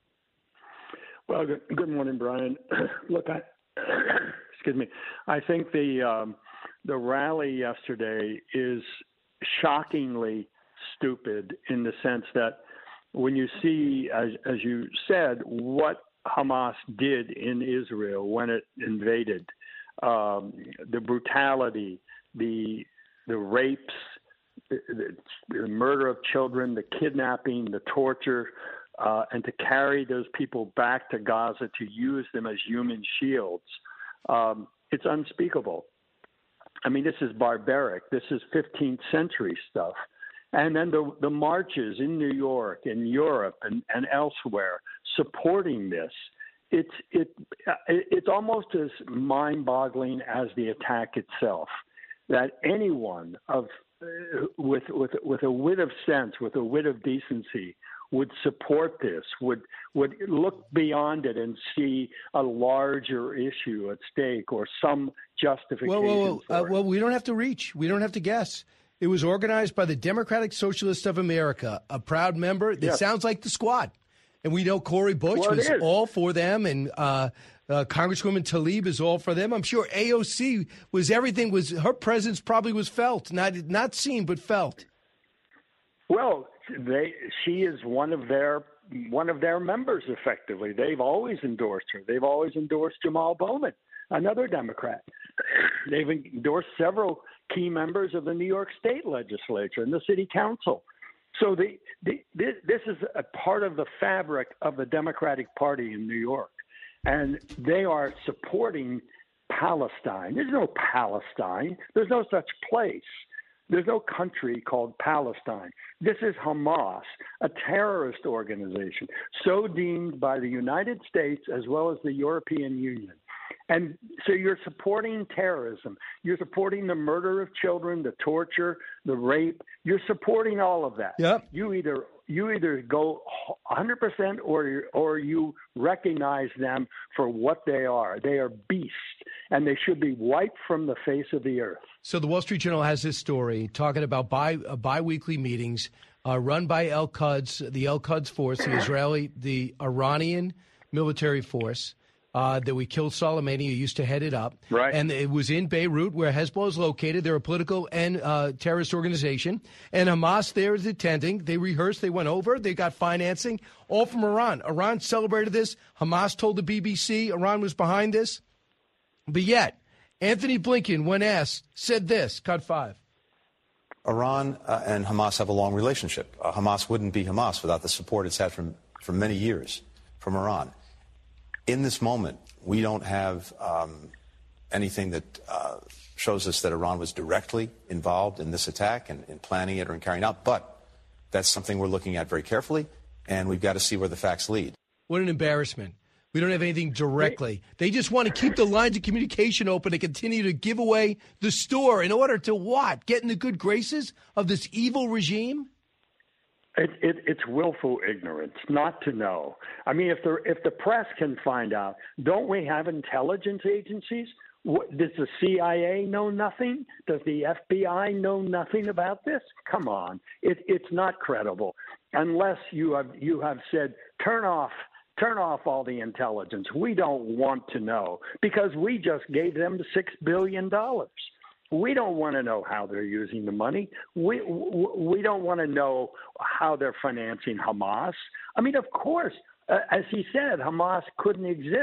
Well, good, good morning, Brian. Look, I, excuse me. I think the um, the rally yesterday is shockingly stupid in the sense that when you see, as as you said, what Hamas did in Israel when it invaded, um, the brutality, the the rapes, the, the murder of children, the kidnapping, the torture, uh, and to carry those people back to Gaza to use them as human shields, um, it's unspeakable. I mean, this is barbaric. This is fifteenth century stuff. And then the, the marches in New York, in Europe, and, and elsewhere supporting this, it's it it's almost as mind-boggling as the attack itself. That anyone of uh, with with with a whit of sense, with a whit of decency, would support this, would would look beyond it and see a larger issue at stake or some justification. Well, well, for uh, it. well, we don't have to reach. We don't have to guess. It was organized by the Democratic Socialists of America, a proud member. It Yes. sounds like the Squad. And we know Cory Bush Well, it was is. all for them, and uh, uh, Congresswoman Tlaib is all for them. I'm sure A O C was everything. Was her presence probably was felt, not not seen, but felt. Well, they she is one of their one of their members. Effectively, they've always endorsed her. They've always endorsed Jamal Bowman, another Democrat. They've endorsed several key members of the New York State Legislature and the City Council. So the, the, this is a part of the fabric of the Democratic Party in New York, and they are supporting Palestine. There's no Palestine. There's no such place. There's no country called Palestine. This is Hamas, a terrorist organization, so deemed by the United States as well as the European Union. And so you're supporting terrorism. You're supporting the murder of children, the torture, the rape. You're supporting all of that. Yep. You either you either go one hundred percent or you, or you recognize them for what they are. They are beasts, and they should be wiped from the face of the earth. So the Wall Street Journal has this story talking about bi uh, biweekly meetings uh, run by Al-Quds, the Al-Quds force, the Israeli, the Iranian military force. Uh, that we killed Soleimani, who used to head it up. Right. And it was in Beirut, where Hezbollah is located. They're a political and uh, terrorist organization. And Hamas there is attending. They rehearsed. They went over. They got financing, all from Iran. Iran celebrated this. Hamas told the B B C Iran was behind this. But yet, Anthony Blinken, when asked, said this, cut five. Iran uh, and Hamas have a long relationship. Uh, Hamas wouldn't be Hamas without the support it's had from, for many years from Iran. In this moment, we don't have um, anything that uh, shows us that Iran was directly involved in this attack and in planning it or in carrying out, but that's something we're looking at very carefully, and we've got to see where the facts lead. What an embarrassment. We don't have anything directly. They just want to keep the lines of communication open and continue to give away the store in order to what? Get in the good graces of this evil regime? It, it, it's willful ignorance not to know. I mean, if the if the press can find out, don't we have intelligence agencies? What, does the C I A know nothing? Does the F B I know nothing about this? Come on, it, it's not credible unless you have you have said turn off turn off all the intelligence. We don't want to know because we just gave them six billion dollars. We don't want to know how they're using the money. We we don't want to know how they're financing Hamas. I mean, of course, uh, as he said, Hamas couldn't exist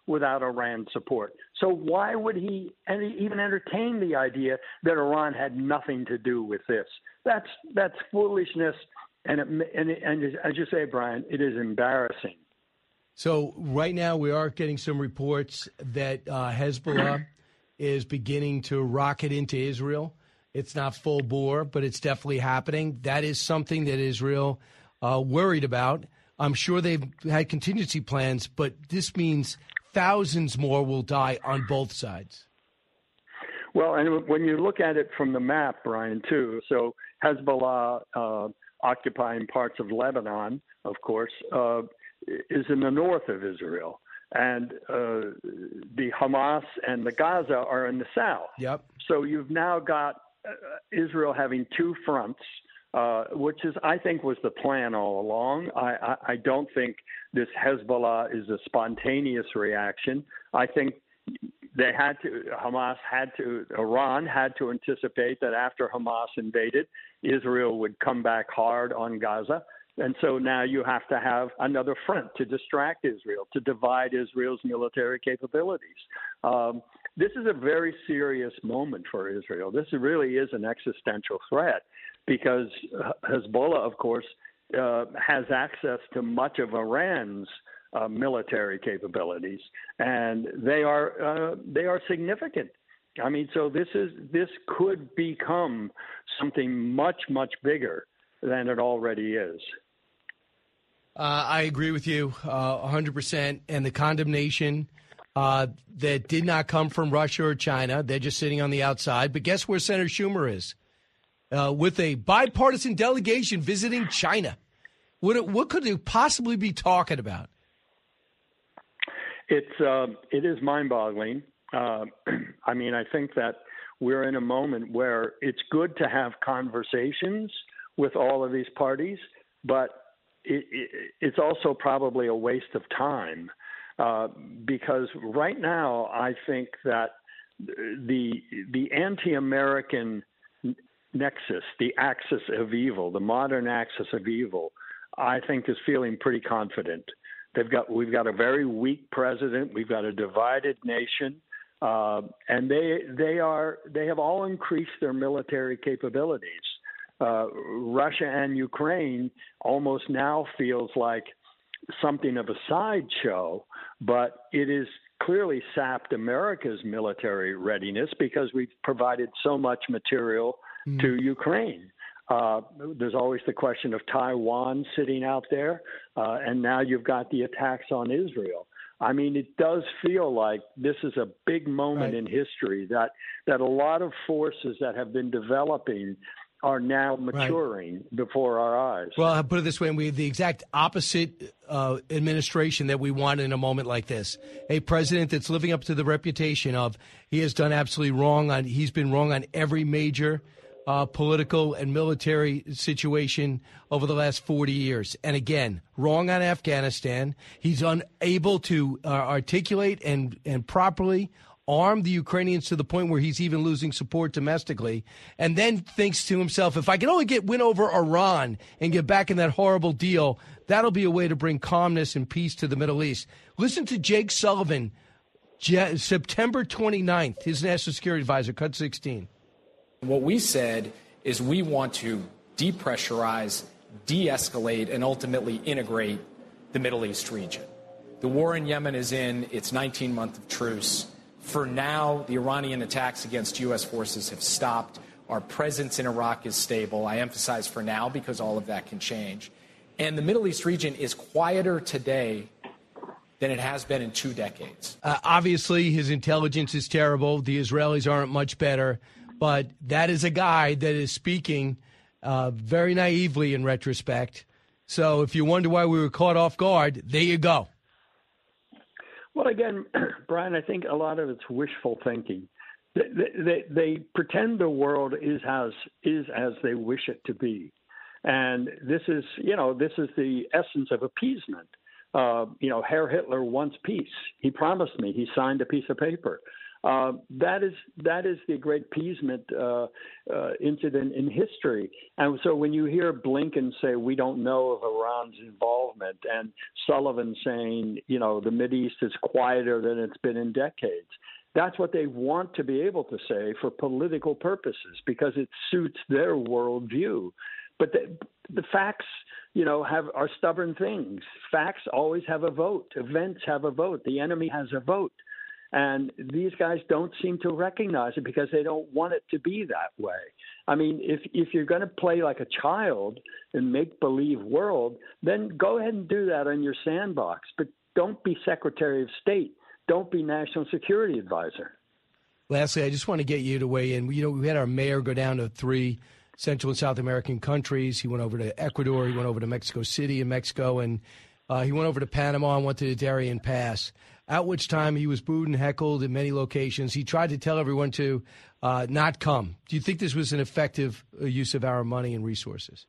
without Iran support. So why would he even entertain the idea that Iran had nothing to do with this? That's that's foolishness, and it, and, it, and as you say, Brian, it is embarrassing. So right now we are getting some reports that uh, Hezbollah is beginning to rocket into Israel. It's not full bore, but it's definitely happening. That is something that Israel uh, worried about. I'm sure they've had contingency plans, but this means thousands more will die on both sides. Well, and when you look at it from the map, Brian, too, so Hezbollah uh, occupying parts of Lebanon, of course, uh, is in the north of Israel. And uh, the Hamas and the Gaza are in the south. Yep. So you've now got uh, Israel having two fronts, uh, which is, I think, was the plan all along. I, I, I don't think this Hezbollah is a spontaneous reaction. I think they had to, Hamas had to, Iran had to anticipate that after Hamas invaded, Israel would come back hard on Gaza. And so now you have to have another front to distract Israel, to divide Israel's military capabilities. Um, this is a very serious moment for Israel. This really is an existential threat because Hezbollah, of course, uh, has access to much of Iran's uh, military capabilities, and they are uh, they are significant. I mean, so this is this could become something much, much bigger than it already is. Uh, I agree with you uh, one hundred percent. And the condemnation uh, that did not come from Russia or China, they're just sitting on the outside. But guess where Senator Schumer is? Uh, with a bipartisan delegation visiting China. What, what could they possibly be talking about? It's uh, it is mind-boggling. Uh, I mean, I think that we're in a moment where it's good to have conversations with all of these parties, but it, it, it's also probably a waste of time uh, because right now I think that the the anti-American nexus, the axis of evil, the modern axis of evil, I think is feeling pretty confident. They've got we've got a very weak president. We've got a divided nation. Uh, and they they are they have all increased their military capabilities. Uh, Russia and Ukraine almost now feels like something of a sideshow, but it is clearly sapped America's military readiness because we've provided so much material mm. to Ukraine. Uh, there's always the question of Taiwan sitting out there, uh, and now you've got the attacks on Israel. I mean, it does feel like this is a big moment right. in history that, that a lot of forces that have been developing are now maturing right. before our eyes. Well, I'll put it this way. We have the exact opposite uh, administration that we want in a moment like this. A president that's living up to the reputation of he has done absolutely wrong on, he's been wrong on every major Uh, political and military situation over the last forty years. And again, wrong on Afghanistan. He's unable to uh, articulate and, and properly arm the Ukrainians to the point where he's even losing support domestically, and then thinks to himself, if I can only get win over Iran and get back in that horrible deal, that'll be a way to bring calmness and peace to the Middle East. Listen to Jake Sullivan, J- September twenty-ninth, his national security advisor, cut sixteen. What we said is we want to depressurize, de-escalate, and ultimately integrate the Middle East region. The war in Yemen is in its nineteenth month of truce. For now, the Iranian attacks against U S forces have stopped. Our presence in Iraq is stable. I emphasize for now because all of that can change. And the Middle East region is quieter today than it has been in two decades. Uh, obviously, his intelligence is terrible. The Israelis aren't much better. But that is a guy that is speaking uh, very naively in retrospect. So if you wonder why we were caught off guard, there you go. Well, again, Brian, I think a lot of it's wishful thinking. They, they, they pretend the world is as is as they wish it to be. And this is, you know, this is the essence of appeasement. Uh, you know, Herr Hitler wants peace. He promised me. He signed a piece of paper. Uh, that is that is the great appeasement uh, uh, incident in history. And so when you hear Blinken say we don't know of Iran's involvement, and Sullivan saying, you know, the Mideast is quieter than it's been in decades, that's what they want to be able to say for political purposes because it suits their worldview. But the, the facts, you know, have are stubborn things. Facts always have a vote. Events have a vote. The enemy has a vote. And these guys don't seem to recognize it because they don't want it to be that way. I mean, if if you're going to play like a child and make-believe world, then go ahead and do that on your sandbox. But don't be Secretary of State. Don't be National Security Advisor. Lastly, I just want to get you to weigh in. You know, we had our mayor go down to three Central and South American countries. He went over to Ecuador. He went over to Mexico City in Mexico. And uh, he went over to Panama and went to the Darien Pass, at which time he was booed and heckled in many locations. He tried to tell everyone to uh, not come. Do you think this was an effective use of our money and resources?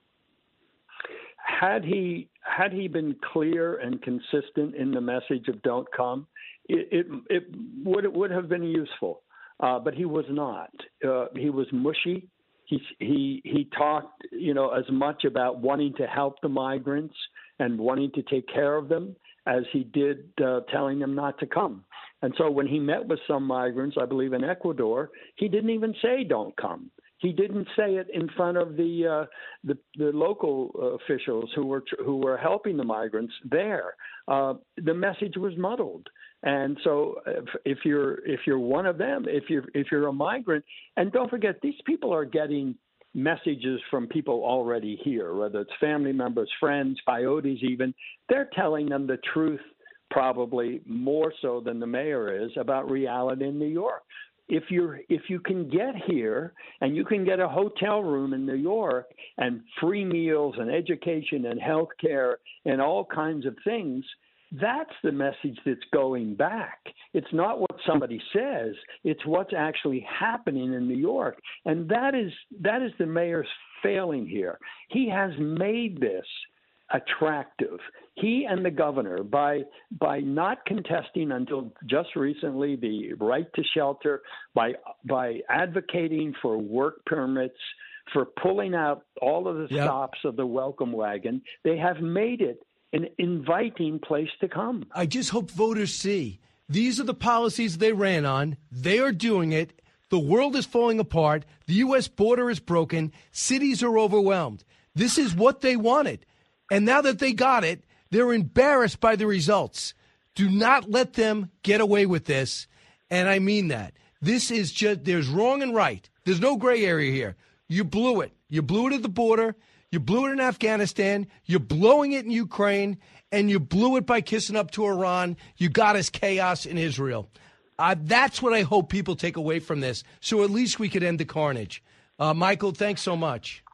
Had he had he been clear and consistent in the message of don't come, it it, it would it would have been useful. Uh, but he was not. Uh, he was mushy. He he he talked, you know, as much about wanting to help the migrants and wanting to take care of them as he did uh, telling them not to come. And so when he met with some migrants, I believe in Ecuador, he didn't even say don't come. He didn't say it in front of the uh, the, the local uh, officials who were who were helping the migrants there. Uh, the message was muddled. And so if, if you're if you're one of them, if you're if you're a migrant, and don't forget, these people are getting messages from people already here, whether it's family members, friends, coyotes even. They're telling them the truth, probably more so than the mayor is, about reality in New York. If you're if you can get here and you can get a hotel room in New York and free meals and education and health care and all kinds of things, that's the message that's going back. It's not what somebody says. It's what's actually happening in New York. And that is that is the mayor's failing here. He has made this attractive. He and the governor, by by not contesting until just recently the right to shelter, by by advocating for work permits, for pulling out all of the yep. stops of the welcome wagon, they have made it an inviting place to come. I just hope voters see these are the policies they ran on. They are doing it. The world is falling apart. The U S border is broken. Cities are overwhelmed. This is what they wanted. And now that they got it, they're embarrassed by the results. Do not let them get away with this. And I mean that. This is just, there's wrong and right. There's no gray area here. You blew it. You blew it at the border. You blew it in Afghanistan, you're blowing it in Ukraine, and you blew it by kissing up to Iran. You got us chaos in Israel. Uh, that's what I hope people take away from this, so at least we could end the carnage. Uh, Michael, thanks so much.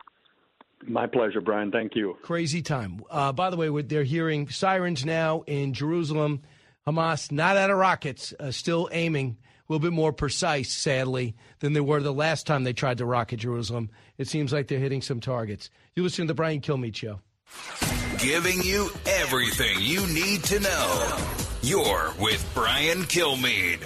My pleasure, Brian. Thank you. Crazy time. Uh, by the way, they're hearing sirens now in Jerusalem. Hamas, not out of rockets, uh, still aiming. A little bit more precise, sadly, than they were the last time they tried to rocket Jerusalem. It seems like they're hitting some targets. You listen to the Brian Kilmeade Show. Giving you everything you need to know. You're with Brian Kilmeade.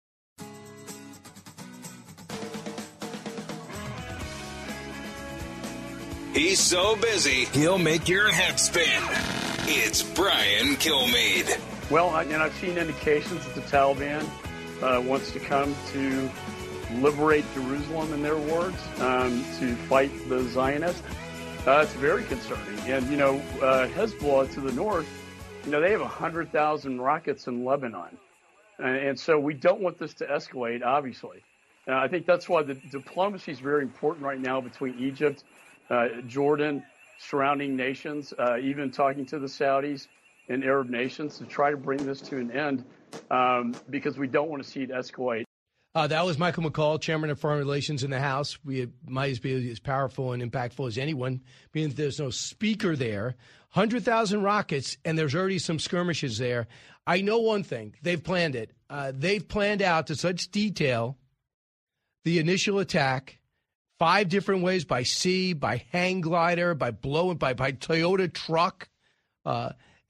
He's so busy, he'll make your head spin. It's Brian Kilmeade. Well, I, and I've seen indications that the Taliban Uh, wants to come to liberate Jerusalem, in their words, um, to fight the Zionists. Uh, it's very concerning. And, you know, uh, Hezbollah to the north, you know, they have one hundred thousand rockets in Lebanon. And, and so we don't want this to escalate, obviously. Uh, I think that's why the diplomacy is very important right now between Egypt, uh, Jordan, surrounding nations, uh, even talking to the Saudis and Arab nations to try to bring this to an end. Um, because we don't want to see it escalate. Uh, that was Michael McCaul, Chairman of Foreign Relations in the House. We might be as powerful and impactful as anyone, being that there's no speaker there. one hundred thousand rockets, and there's already some skirmishes there. I know one thing. They've planned it. Uh, they've planned out to such detail the initial attack, five different ways, by sea, by hang glider, by blow, by, by Toyota truck. Uh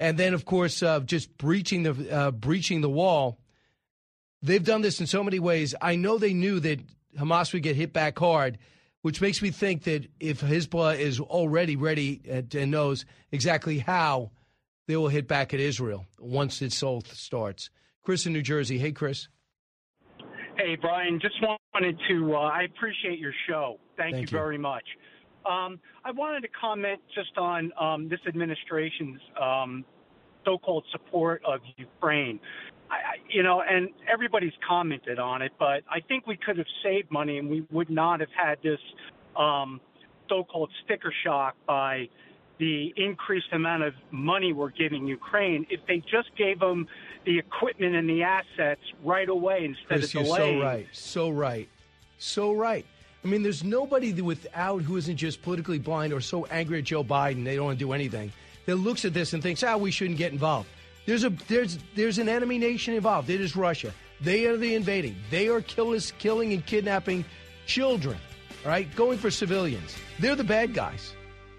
And then, of course, uh, just breaching the uh, breaching the wall. They've done this in so many ways. I know they knew that Hamas would get hit back hard, which makes me think that if Hezbollah is already ready and, and knows exactly how they will hit back at Israel once its assault starts. Chris in New Jersey. Hey, Chris. Hey, Brian. Just wanted to, uh, I appreciate your show. Thank, Thank you, you very much. Um, I wanted to comment just on um, this administration's um, so-called support of Ukraine. I, you know, and everybody's commented on it, but I think we could have saved money and we would not have had this um, so-called sticker shock by the increased amount of money we're giving Ukraine if they just gave them the equipment and the assets right away instead Chris, of you're delaying. so right. So right. So right. I mean, there's nobody without who isn't just politically blind or so angry at Joe Biden they don't want to do anything that looks at this and thinks, ah, we shouldn't get involved. There's a there's there's an enemy nation involved. It is Russia. They are the invading. They are killers, killing and kidnapping children, all right, going for civilians. They're the bad guys.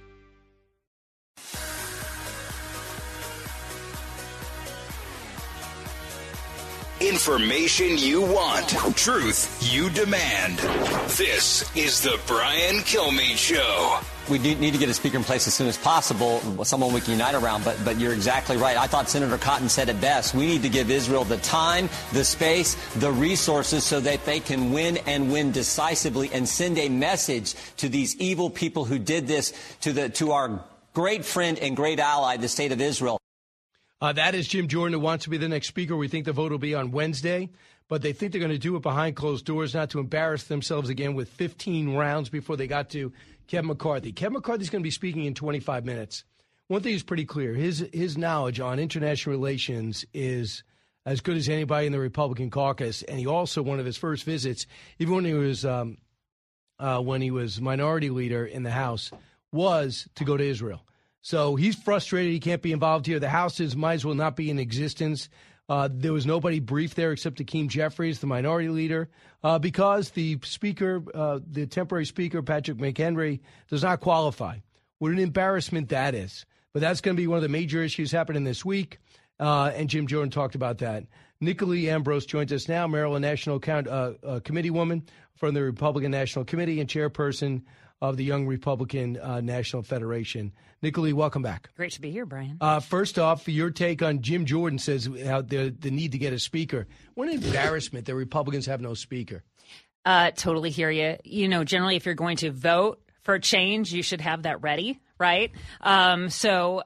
Information you want. Truth you demand. This is the Brian Kilmeade Show. We do need to get a speaker in place as soon as possible, someone we can unite around, but but you're exactly right. I thought Senator Cotton said it best. We need to give Israel the time, the space, the resources so that they can win and win decisively and send a message to these evil people who did this to the to our great friend and great ally, the state of Israel. Uh, that is Jim Jordan, who wants to be the next speaker. We think the vote will be on Wednesday, but they think they're going to do it behind closed doors, not to embarrass themselves again with fifteen rounds before they got to Kevin McCarthy. Kevin McCarthy's going to be speaking in twenty-five minutes. One thing is pretty clear. His his knowledge on international relations is as good as anybody in the Republican caucus, and he also, one of his first visits, even when he was um, uh, when he was minority leader in the House, was to go to Israel. So he's frustrated he can't be involved here. The House is, might as well not be in existence. Uh, there was nobody briefed there except Hakeem Jeffries, the minority leader, uh, because the speaker, uh, the temporary speaker, Patrick McHenry, does not qualify. What an embarrassment that is. But that's going to be one of the major issues happening this week, uh, and Jim Jordan talked about that. Nicolee Ambrose joins us now, Maryland National Count, uh, uh, Committee woman from the Republican National Committee and chairperson of the Young Republican uh, National Federation. Nicolee, welcome back. Great to be here, Brian. Uh, first off, your take on Jim Jordan says how the, the need to get a speaker. What an embarrassment that Republicans have no speaker. Uh, totally hear you. You know, generally, if you're going to vote for change, you should have that ready, right? Um, so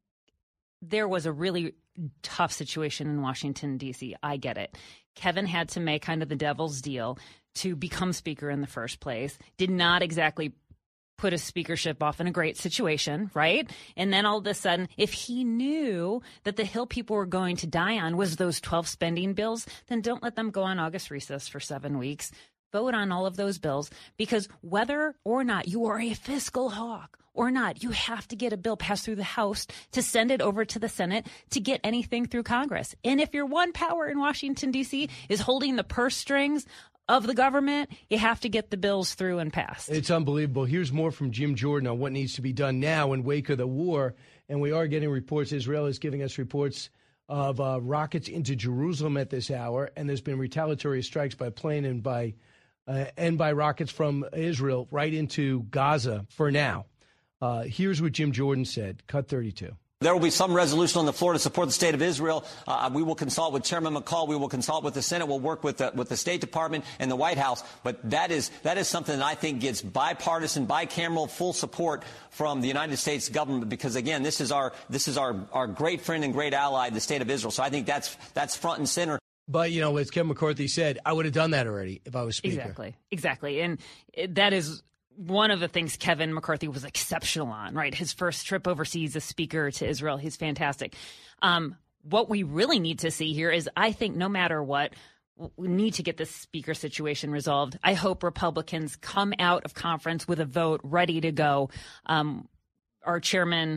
there was a really tough situation in Washington, D C. I get it. Kevin had to make kind of the devil's deal to become speaker in the first place. Did not exactly put a speakership off in a great situation, right? And then all of a sudden, if he knew that the hill people were going to die on was those twelve spending bills, then don't let them go on August recess for seven weeks. Vote on all of those bills, because whether or not you are a fiscal hawk or not, you have to get a bill passed through the House to send it over to the Senate to get anything through Congress. And if your one power in Washington, D C is holding the purse strings of the government, you have to get the bills through and passed. It's unbelievable. Here's more from Jim Jordan on what needs to be done now in wake of the war. And we are getting reports. Israel is giving us reports of uh, rockets into Jerusalem at this hour. And there's been retaliatory strikes by plane and by uh, and by rockets from Israel right into Gaza for now. Uh, here's what Jim Jordan said. Cut thirty-two. There will be some resolution on the floor to support the state of Israel. Uh, we will consult with Chairman McCall. We will consult with the Senate. We'll work with the, with the State Department and the White House. But that is that is something that I think gets bipartisan, bicameral, full support from the United States government. Because again, this is our this is our, our great friend and great ally, the state of Israel. So I think that's that's front and center. But, you know, as Kevin McCarthy said, I would have done that already if I was speaker. Exactly. Exactly. And that is one of the things Kevin McCarthy was exceptional on, right? His first trip overseas as speaker to Israel, he's fantastic. Um, what we really need to see here is, I think no matter what, we need to get this speaker situation resolved. I hope Republicans come out of conference with a vote ready to go. Um, our chairman,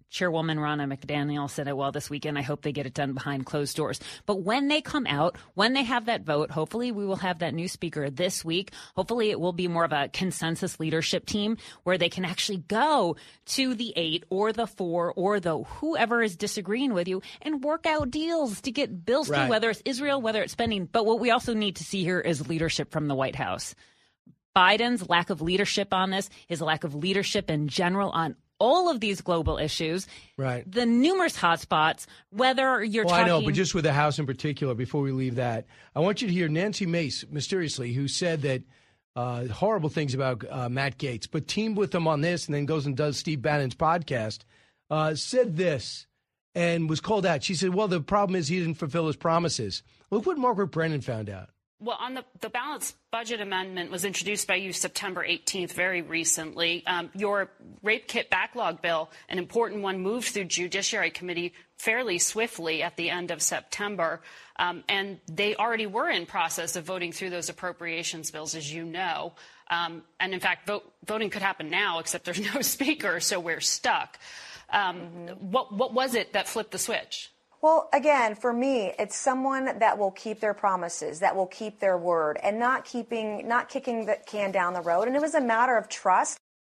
Chairwoman Ronna McDaniel said it well this weekend. I hope they get it done behind closed doors. But when they come out, when they have that vote, hopefully we will have that new speaker this week. Hopefully it will be more of a consensus leadership team where they can actually go to the eight or the four or the whoever is disagreeing with you and work out deals to get bills through, Right. whether it's Israel, whether it's spending. But what we also need to see here is leadership from the White House. Biden's lack of leadership on this, his lack of leadership in general on all of these global issues, Right. the numerous hotspots, whether you're well, talking... I know, but just with the House in particular, before we leave that, I want you to hear Nancy Mace, mysteriously, who said that uh, horrible things about uh, Matt Gaetz, but teamed with him on this and then goes and does Steve Bannon's podcast, uh, said this and was called out. She said, well, the problem is he didn't fulfill his promises. Look what Margaret Brennan found out. Well, on the, the balanced budget amendment was introduced by you September eighteenth, very recently. Um, your rape kit backlog bill, an important one, moved through Judiciary Committee fairly swiftly at the end of September. Um, and they already were in process of voting through those appropriations bills, as you know. Um, and in fact, vote, voting could happen now, except there's no speaker, so we're stuck. Um, mm-hmm. what, what was it that flipped the switch? Well, again, for me, it's someone that will keep their promises, that will keep their word, and not keeping, not kicking the can down the road. And it was a matter of trust.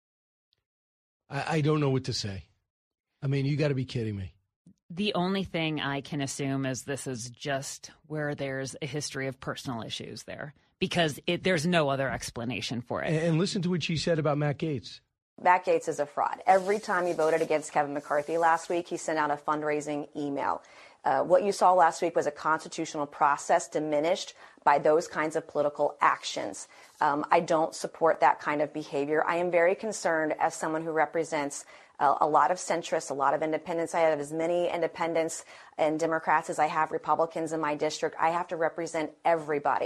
I, I don't know what to say. I mean, you got to be kidding me. The only thing I can assume is this is just where there's a history of personal issues there, because it, there's no other explanation for it. And, and listen to what she said about Matt Gaetz. Matt Gaetz is a fraud. Every time he voted against Kevin McCarthy last week, he sent out a fundraising email. Uh, what you saw last week was a constitutional process diminished by those kinds of political actions. Um, I don't support that kind of behavior. I am very concerned as someone who represents uh, a lot of centrists, a lot of independents. I have as many independents and Democrats as I have Republicans in my district. I have to represent everybody.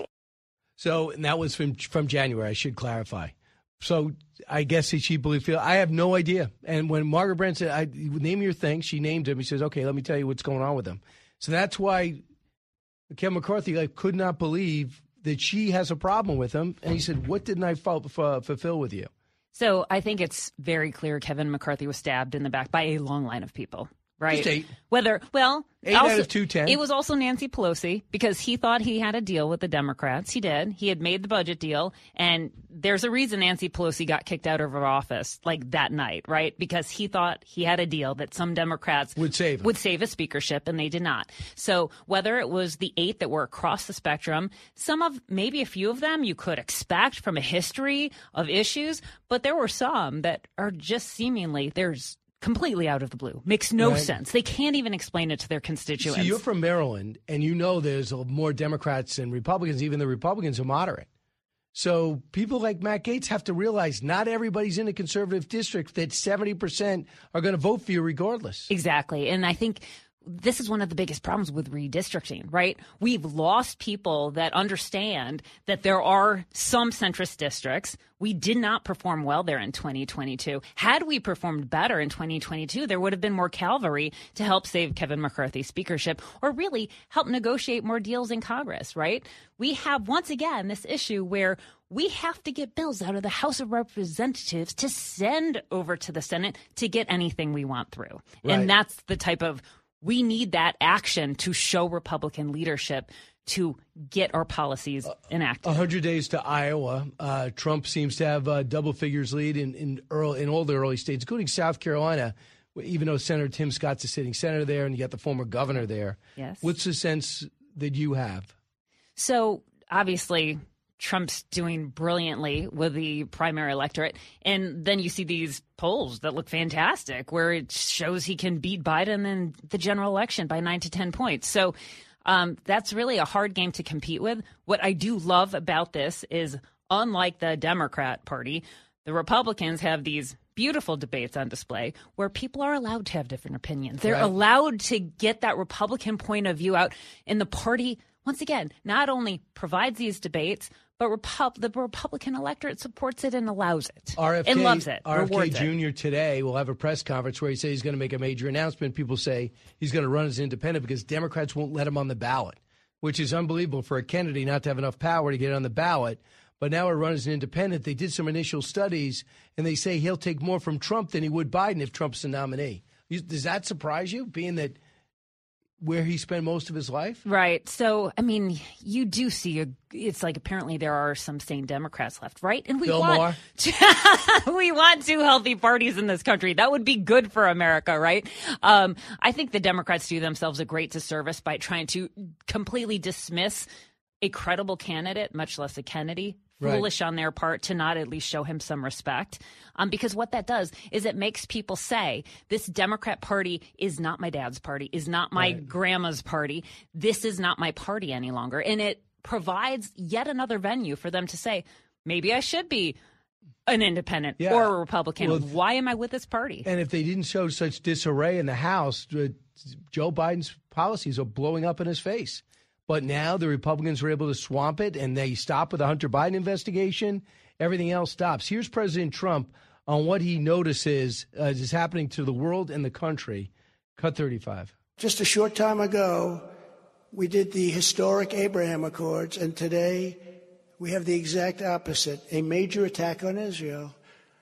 So and that was from from January, I should clarify. So I guess that she believed, I have no idea. And when Margaret Brand said, I, name your thing, she named him. He says, okay, let me tell you what's going on with him. So that's why Kevin McCarthy like, could not believe that she has a problem with him. And he said, what didn't I f- f- fulfill with you? So I think it's very clear Kevin McCarthy was stabbed in the back by a long line of people. Right. Just eight. Whether, well, eight also, out of two ten. It was also Nancy Pelosi because he thought he had a deal with the Democrats. He did. He had made the budget deal. And there's a reason Nancy Pelosi got kicked out of her office like that night, right? Because he thought he had a deal that some Democrats would save him. would save a speakership, and they did not. So whether it was the eight that were across the spectrum, some of, maybe a few of them you could expect from a history of issues, but there were some that are just seemingly, there's completely out of the blue. Makes no right. sense. They can't even explain it to their constituents. So you're from Maryland, and you know there's more Democrats and Republicans. Even the Republicans are moderate. So people like Matt Gaetz have to realize not everybody's in a conservative district, that seventy percent are going to vote for you regardless. Exactly. And I think this is one of the biggest problems with redistricting, right? We've lost people that understand that there are some centrist districts. We did not perform well there in twenty twenty-two. Had we performed better in twenty twenty-two, there would have been more cavalry to help save Kevin McCarthy's speakership or really help negotiate more deals in Congress, right? We have, once again, this issue where we have to get bills out of the House of Representatives to send over to the Senate to get anything we want through. Right. And that's the type of we need that action to show Republican leadership to get our policies enacted. one hundred days to Iowa. Uh, Trump seems to have a double figures lead in in, early, in all the early states, including South Carolina, even though Senator Tim Scott's a sitting senator there and you got the former governor there. Yes. What's the sense that you have? So obviously Trump's doing brilliantly with the primary electorate. And then you see these polls that look fantastic where it shows he can beat Biden in the general election by nine to ten points. So um, that's really a hard game to compete with. What I do love about this is, unlike the Democrat Party, the Republicans have these beautiful debates on display where people are allowed to have different opinions. They're Right. allowed to get that Republican point of view out. And the party, once again, not only provides these debates, but Repu- the Republican electorate supports it and allows it R F K, and loves it. R F K rewards it. Junior today will have a press conference where he says he's going to make a major announcement. People say he's going to run as independent because Democrats won't let him on the ballot, which is unbelievable for a Kennedy not to have enough power to get on the ballot. But now he'll run as an independent. They did some initial studies, and they say he'll take more from Trump than he would Biden if Trump's the nominee. Does that surprise you, being that where he spent most of his life? Right. So, I mean, you do see a, it's like apparently there are some sane Democrats left, right? And we Bill want Maher. we want two healthy parties in this country. That would be good for America, right? Um, I think the Democrats do themselves a great disservice by trying to completely dismiss a credible candidate, much less a Kennedy. Right. Foolish on their part to not at least show him some respect. Um, because what that does is it makes people say, this Democrat Party is not my dad's party, is not my Right. grandma's party. This is not my party any longer. And it provides yet another venue for them to say, maybe I should be an independent Yeah. or a Republican. Well, Why am I with this party? And if they didn't show such disarray in the House, uh, Joe Biden's policies are blowing up in his face. But now the Republicans were able to swamp it, and they stop with the Hunter Biden investigation. Everything else stops. Here's President Trump on what he notices uh, is happening to the world and the country. Cut thirty-five. Just a short time ago, we did the historic Abraham Accords, and today we have the exact opposite, a major attack on Israel.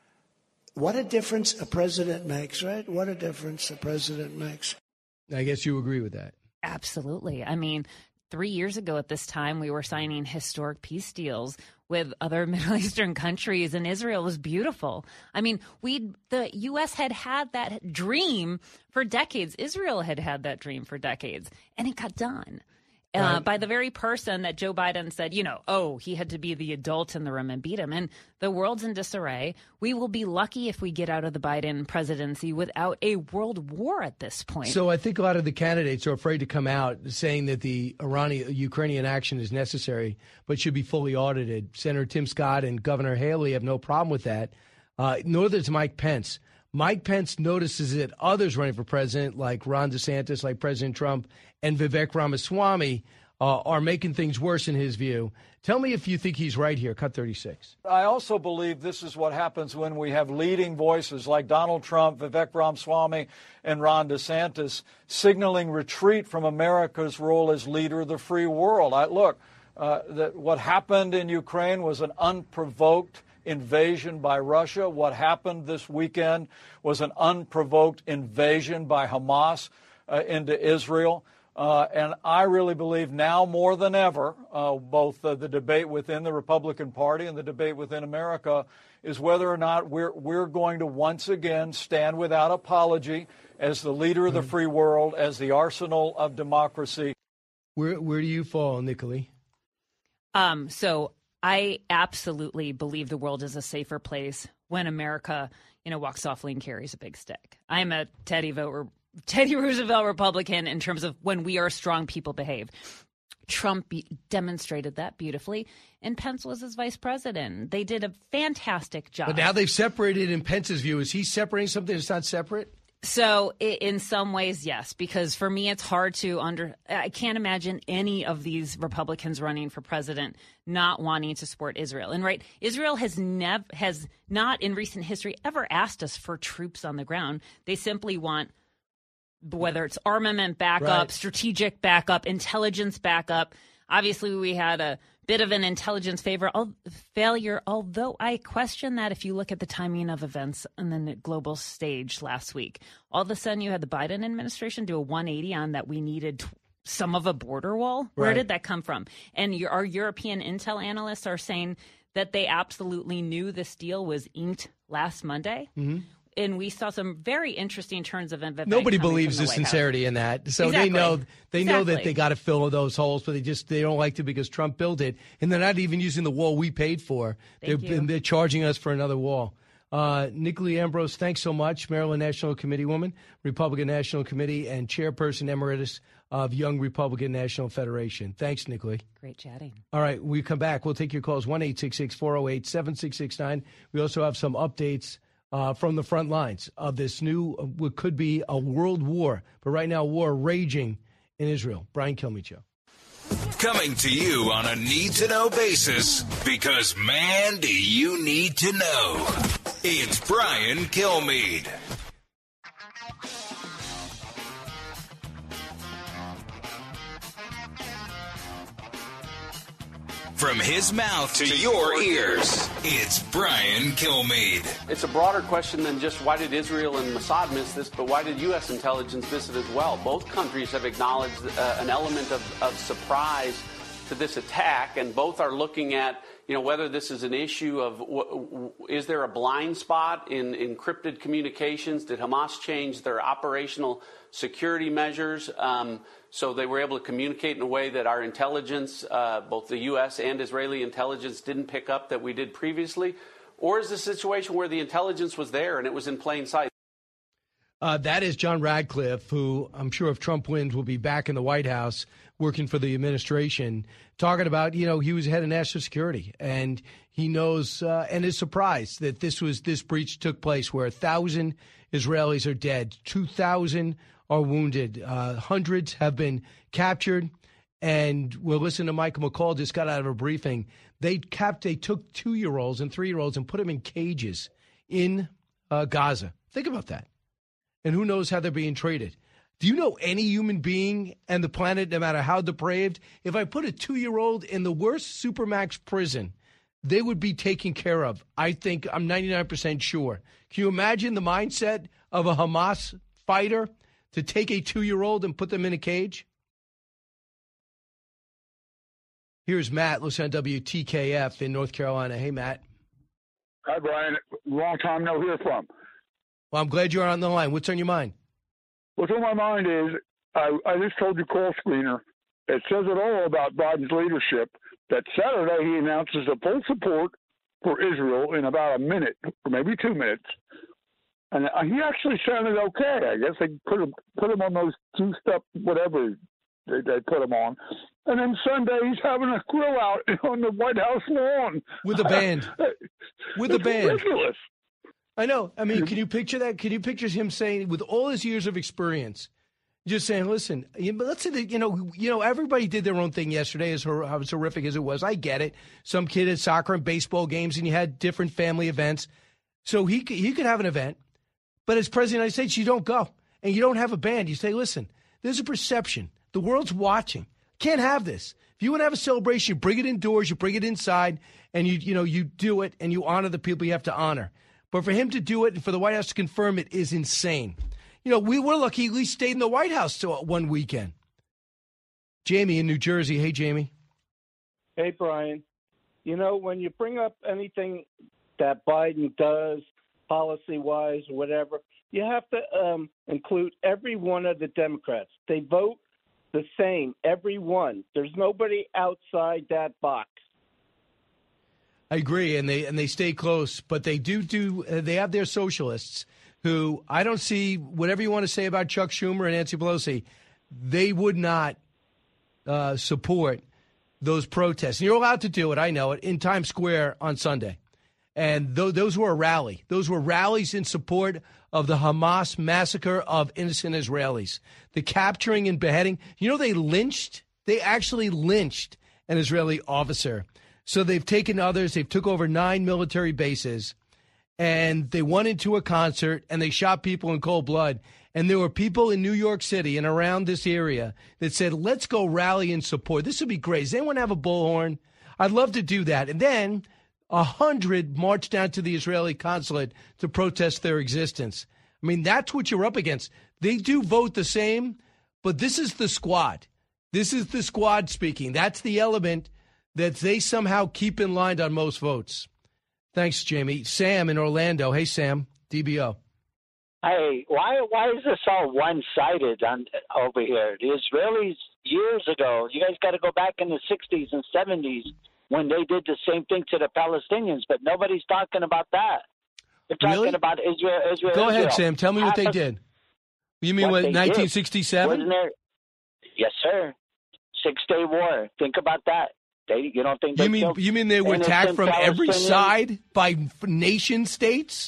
What a difference a president makes, right? What a difference a president makes. I guess you agree with that. Absolutely. I mean, three years ago at this time, we were signing historic peace deals with other Middle Eastern countries, and Israel was beautiful. I mean, we the U S had had that dream for decades. Israel had had that dream for decades, and it got done. Uh, Right. by the very person that Joe Biden said, you know, oh, he had to be the adult in the room and beat him. And the world's in disarray. We will be lucky if we get out of the Biden presidency without a world war at this point. So I think a lot of the candidates are afraid to come out saying that the Iranian Ukrainian action is necessary but should be fully audited. Senator Tim Scott and Governor Haley have no problem with that. Uh, nor does Mike Pence. Mike Pence notices that others running for president, like Ron DeSantis, like President Trump, and Vivek Ramaswamy, uh, are making things worse in his view. Tell me if you think he's right here. Cut thirty-six. I also believe this is what happens when we have leading voices like Donald Trump, Vivek Ramaswamy, and Ron DeSantis signaling retreat from America's role as leader of the free world. I, look, uh, that what happened in Ukraine was an unprovoked invasion by Russia. What happened this weekend was an unprovoked invasion by Hamas uh, into Israel. Uh, and I really believe now more than ever, uh, both uh, the debate within the Republican Party and the debate within America is whether or not we're, we're going to once again stand without apology as the leader of the free world, as the arsenal of democracy. Where, where do you fall, Nicolai? Um, so I absolutely believe the world is a safer place when America, you know, walks softly and carries a big stick. I'm a Teddy vote, Teddy Roosevelt Republican in terms of when we are strong, people behave. Trump be- demonstrated that beautifully, and Pence was his vice president. They did a fantastic job. But now they've separated in Pence's view. Is he separating something that's not separate? So i- in some ways, yes, because for me, it's hard to under. I can't imagine any of these Republicans running for president not wanting to support Israel. And right, Israel has never has not in recent history ever asked us for troops on the ground. They simply want, whether it's armament backup, Right. strategic backup, intelligence backup. Obviously, we had a bit of an intelligence favor, al- failure, although I question that if you look at the timing of events on the global stage last week. All of a sudden, you had the Biden administration do a one eighty on that we needed t- some of a border wall. Where Right. did that come from? And your, our European intel analysts are saying that they absolutely knew this deal was inked last Monday. Mm-hmm. And we saw some very interesting turns of events. Nobody believes the sincerity in that. So Exactly. they know they know that Exactly. they got to fill those holes, but they just they don't like to because Trump built it, and they're not even using the wall we paid for. Thank they're, you. they're charging us for another wall. Uh, Nicolai Ambrose, thanks so much. Maryland National Committee woman, Republican National Committee, and chairperson emeritus of Young Republican National Federation. Thanks, Nicolai. Great chatting. All right, when we come back, we'll take your calls, one eight six six, four oh eight, seven six six nine. We also have some updates Uh, from the front lines of this new, uh, what could be a world war, but right now, war raging in Israel. Brian Kilmeade Show. Coming to you on a need-to-know basis, because, man, do you need to know. It's Brian Kilmeade. From From his mouth to your ears, it's Brian Kilmeade. It's a broader question than just why did Israel and Mossad miss this, but why did U S intelligence miss it as well? Both countries have acknowledged uh, an element of, of surprise to this attack, and both are looking at, you know, whether this is an issue of w- w- is there a blind spot in encrypted communications? Did Hamas change their operational security measures um, so they were able to communicate in a way that our intelligence, uh, both the U S and Israeli intelligence, didn't pick up that we did previously? Or is this a situation where the intelligence was there and it was in plain sight? Uh, that is John Radcliffe, who I'm sure if Trump wins will be back in the White House working for the administration, talking about, you know, he was head of national security, and he knows uh, and is surprised that this was this breach took place where a thousand Israelis are dead, two thousand are wounded, uh, hundreds have been captured. And we'll listen to Michael McCall, just got out of a briefing. They capped, they took two-year-olds and three-year-olds and put them in cages in uh, Gaza. Think about that. And who knows how they're being treated. Do you know any human being on the planet, no matter how depraved, if I put a two-year-old in the worst Supermax prison, they would be taken care of? I think, I'm ninety-nine percent sure. Can you imagine the mindset of a Hamas fighter to take a two-year-old and put them in a cage? Here's Matt, listen on W T K F in North Carolina. Hey, Matt. Hi, Brian. Long time no hear from. Well, I'm glad you're on the line. What's on your mind? What's on my mind is I, I just told you call screener. It says it all about Biden's leadership that Saturday he announces a full support for Israel in about a minute or maybe two minutes. And he actually sounded okay. I guess they put him, put him on those two-step whatever they, they put him on. And then Sunday he's having a grill out on the White House lawn. With a band. With a band. Ridiculous. I know. I mean, can you picture that? Can you picture him saying, with all his years of experience, just saying, listen, but let's say that, you know, you know, everybody did their own thing yesterday, as, hor- as horrific as it was. I get it. Some kid had soccer and baseball games, and you had different family events. So he could, he could have an event, but as president of the United States, you don't go, and you don't have a band. You say, listen, there's a perception. The world's watching. Can't have this. If you want to have a celebration, you bring it indoors, you bring it inside, and you, you know, you do it, and you honor the people you have to honor. But for him to do it and for the White House to confirm it is insane. You know, we were lucky he at least stayed in the White House till one weekend. Jamie in New Jersey. Hey, Jamie. Hey, Brian. You know, when you bring up anything that Biden does policy-wise or whatever, you have to um, include every one of the Democrats. They vote the same, every one. There's nobody outside that box. I agree, and they and they stay close, but they do do. Uh, they have their socialists who I don't see. Whatever you want to say about Chuck Schumer and Nancy Pelosi, they would not uh, support those protests. And you're allowed to do it. I know it in Times Square on Sunday, and th- those were a rally. Those were rallies in support of the Hamas massacre of innocent Israelis, the capturing and beheading. You know, they lynched. They actually lynched an Israeli officer. So they've taken others. They've took over nine military bases, and they went into a concert, and they shot people in cold blood. And there were people in New York City and around this area that said, let's go rally and support. This would be great. Does anyone have a bullhorn? I'd love to do that. And then a hundred marched down to the Israeli consulate to protest their existence. I mean, that's what you're up against. They do vote the same, but this is the squad. This is the squad speaking. That's the element that they somehow keep in line on most votes. Thanks, Jamie. Sam in Orlando. Hey, Sam, D B O. Hey, why why is this all one-sided on over here? The Israelis, years ago, you guys got to go back in the sixties and seventies when they did the same thing to the Palestinians, but nobody's talking about that. They're talking Really? about Israel. Israel Go ahead, Israel. Sam. Tell me what they Half of- did. You mean what, they did. nineteen sixty-seven? Wasn't there? Yes, sir. Six-Day War. Think about that. They, you don't think they You mean killed you mean they were attacked innocent from every Palestinians? side by nation states?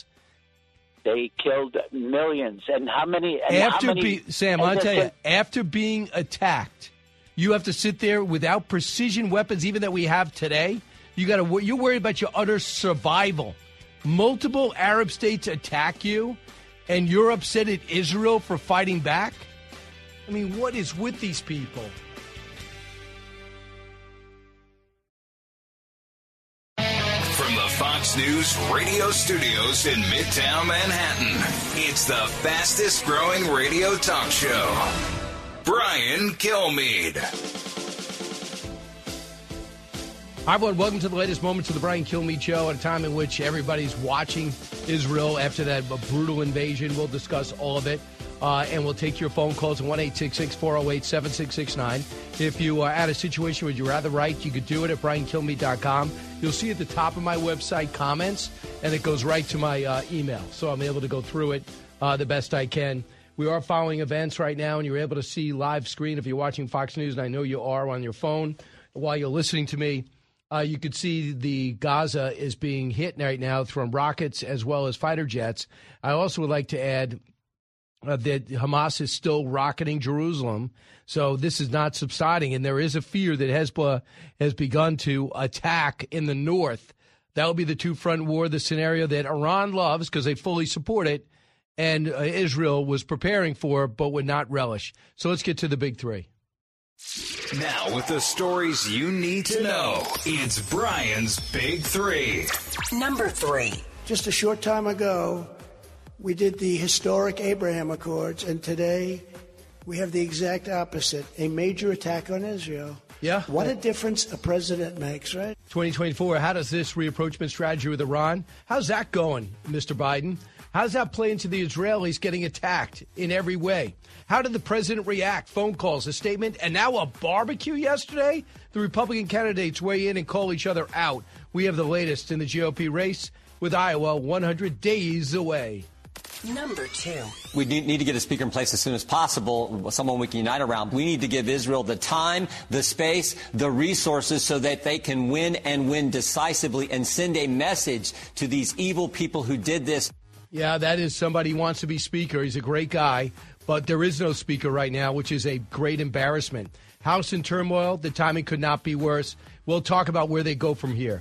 They killed millions. And how many? And After how many, be, Sam, and I'll tell you, listen, after being attacked, you have to sit there without precision weapons, even that we have today. You got to. You're worried about your utter survival. Multiple Arab states attack you, and you're upset at Israel for fighting back. I mean, what is with these people? From the Fox News radio studios in Midtown Manhattan, it's the fastest growing radio talk show. Brian Kilmeade. Hi, everyone. Welcome to the latest moments of the Brian Kilmeade Show, at a time in which everybody's watching Israel after that brutal invasion. We'll discuss all of it. Uh, and we'll take your phone calls at one eight six six, four oh eight, seven six six nine. If you are at a situation where you'd rather write, you could do it at brian kilmeade dot com. You'll see at the top of my website comments, and it goes right to my uh, email. So I'm able to go through it uh, the best I can. We are following events right now, and you're able to see live screen if you're watching Fox News, and I know you are on your phone while you're listening to me. Uh, you could see the Gaza is being hit right now from rockets as well as fighter jets. I also would like to add Uh, that Hamas is still rocketing Jerusalem. So this is not subsiding. And there is a fear that Hezbollah has begun to attack in the north. That will be the two-front war, the scenario that Iran loves because they fully support it, and uh, Israel was preparing for but would not relish. So let's get to the big three. Now, with the stories you need to know, it's Brian's Big Three. Number three. Just a short time ago, we did the historic Abraham Accords, and today we have the exact opposite, a major attack on Israel. Yeah. What a difference a president makes, right? twenty twenty-four, how does this reapproachment strategy with Iran, how's that going, Mister Biden? How does that play into the Israelis getting attacked in every way? How did the president react? Phone calls, a statement, and now a barbecue yesterday? The Republican candidates weigh in and call each other out. We have the latest in the G O P race with Iowa one hundred days away. Number two. We need to get a speaker in place as soon as possible, someone we can unite around. We need to give Israel the time, the space, the resources so that they can win and win decisively and send a message to these evil people who did this. Yeah, that is somebody who wants to be speaker. He's a great guy, but there is no speaker right now, which is a great embarrassment. House in turmoil. The timing could not be worse. We'll talk about where they go from here.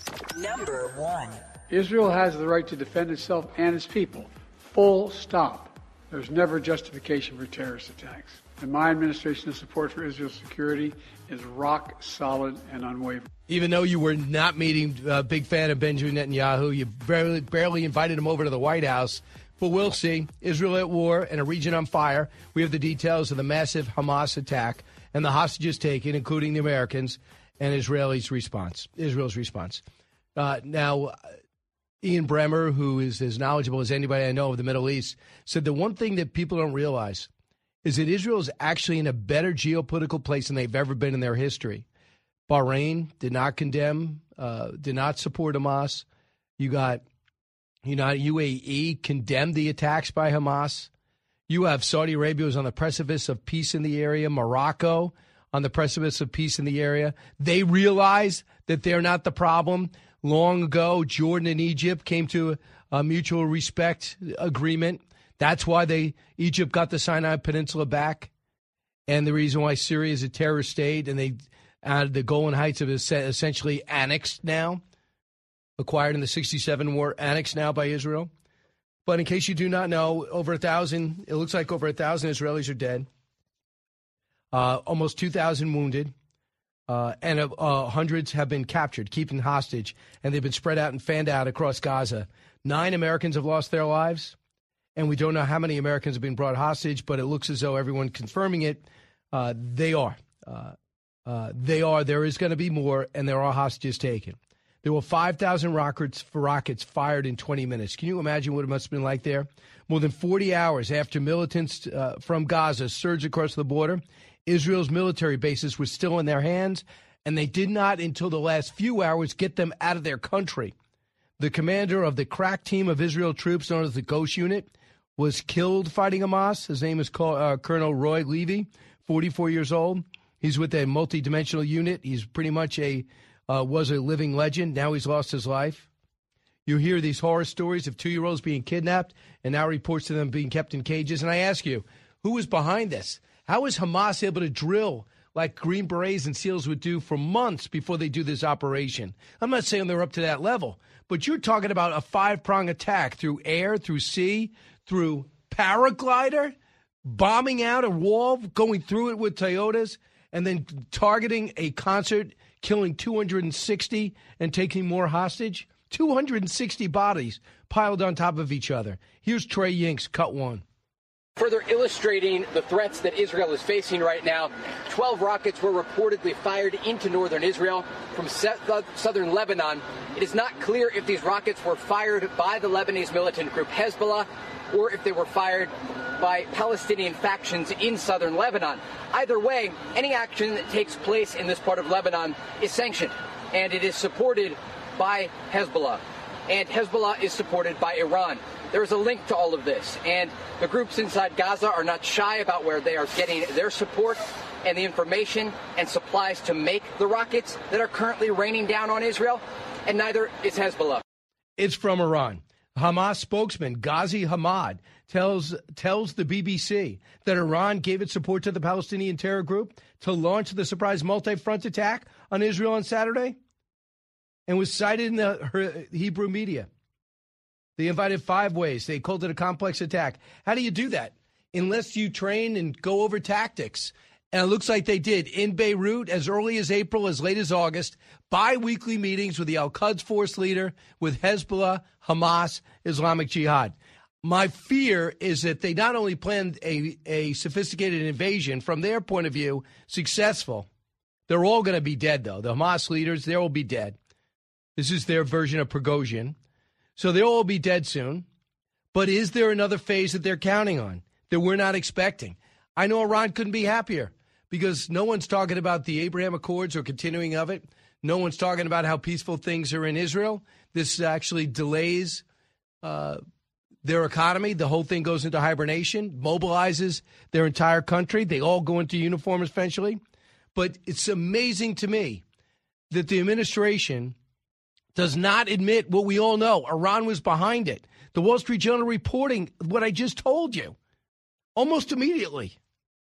Number one. Israel has the right to defend itself and its people. Full stop. There's never justification for terrorist attacks. And my administration's support for Israel's security is rock solid and unwavering. Even though you were not meeting a uh, big fan of Benjamin Netanyahu, you barely, barely invited him over to the White House. But we'll see. Israel at war and a region on fire. We have the details of the massive Hamas attack and the hostages taken, including the Americans, and Israel's response. Israel's response. Uh, now, Ian Bremmer, who is as knowledgeable as anybody I know of the Middle East, said the one thing that people don't realize is that Israel is actually in a better geopolitical place than they've ever been in their history. Bahrain did not condemn, uh, did not support Hamas. You got, you know, U A E condemned the attacks by Hamas. You have Saudi Arabia who's on the precipice of peace in the area. Morocco on the precipice of peace in the area. They realize that they're not the problem. Long ago, Jordan and Egypt came to a mutual respect agreement. That's why they Egypt got the Sinai Peninsula back, and the reason why Syria is a terrorist state, and they uh, the Golan Heights have essentially annexed now, acquired in the sixty-seven war, annexed now by Israel. But in case you do not know, over a thousand, it looks like over a thousand Israelis are dead, uh, almost two thousand wounded. Uh, and uh, hundreds have been captured, keeping hostage, and they've been spread out and fanned out across Gaza. Nine Americans have lost their lives, and we don't know how many Americans have been brought hostage, but it looks as though everyone confirming it, uh, they are. Uh, uh, they are. There is going to be more, and there are hostages taken. There were five thousand rockets, rockets fired in twenty minutes. Can you imagine what it must have been like there? More than forty hours after militants uh, from Gaza surged across the border, Israel's military bases were still in their hands, and they did not, until the last few hours, get them out of their country. The commander of the crack team of Israel troops, known as the Ghost Unit, was killed fighting Hamas. His name is called, uh, Colonel Roy Levy, forty-four years old. He's with a multi-dimensional unit. He's pretty much a uh, was a living legend. Now he's lost his life. You hear these horror stories of two-year-olds being kidnapped, and now reports of them being kept in cages. And I ask you, who is behind this? How is Hamas able to drill like Green Berets and SEALs would do for months before they do this operation? I'm not saying they're up to that level, but you're talking about a five-prong attack through air, through sea, through paraglider, bombing out a wall, going through it with Toyotas, and then targeting a concert killing two hundred sixty and taking more hostage? two hundred sixty bodies piled on top of each other. Here's Trey Yingst, cut one. Further illustrating the threats that Israel is facing right now, twelve rockets were reportedly fired into northern Israel from southern Lebanon. It is not clear if these rockets were fired by the Lebanese militant group Hezbollah or if they were fired by Palestinian factions in southern Lebanon. Either way, any action that takes place in this part of Lebanon is sanctioned, and it is supported by Hezbollah. And Hezbollah is supported by Iran. There is a link to all of this, and the groups inside Gaza are not shy about where they are getting their support and the information and supplies to make the rockets that are currently raining down on Israel, and neither is Hezbollah. It's from Iran. Hamas spokesman Ghazi Hamad tells tells the B B C that Iran gave its support to the Palestinian terror group to launch the surprise multi-front attack on Israel on Saturday, and was cited in the her Hebrew media. They invited five ways. They called it a complex attack. How do you do that? Unless you train and go over tactics. And it looks like they did in Beirut as early as April, as late as August, bi-weekly meetings with the Al-Quds Force leader, with Hezbollah, Hamas, Islamic Jihad. My fear is that they not only planned a, a sophisticated invasion, from their point of view, successful. They're all going to be dead, though. The Hamas leaders, they'll all be dead. This is their version of Prigozhin. So they'll all be dead soon. But is there another phase that they're counting on that we're not expecting? I know Iran couldn't be happier because no one's talking about the Abraham Accords or continuing of it. No one's talking about how peaceful things are in Israel. This actually delays uh, their economy. The whole thing goes into hibernation, mobilizes their entire country. They all go into uniform eventually. But it's amazing to me that the administration does not admit what we all know. Iran was behind it. The Wall Street Journal reporting what I just told you almost immediately.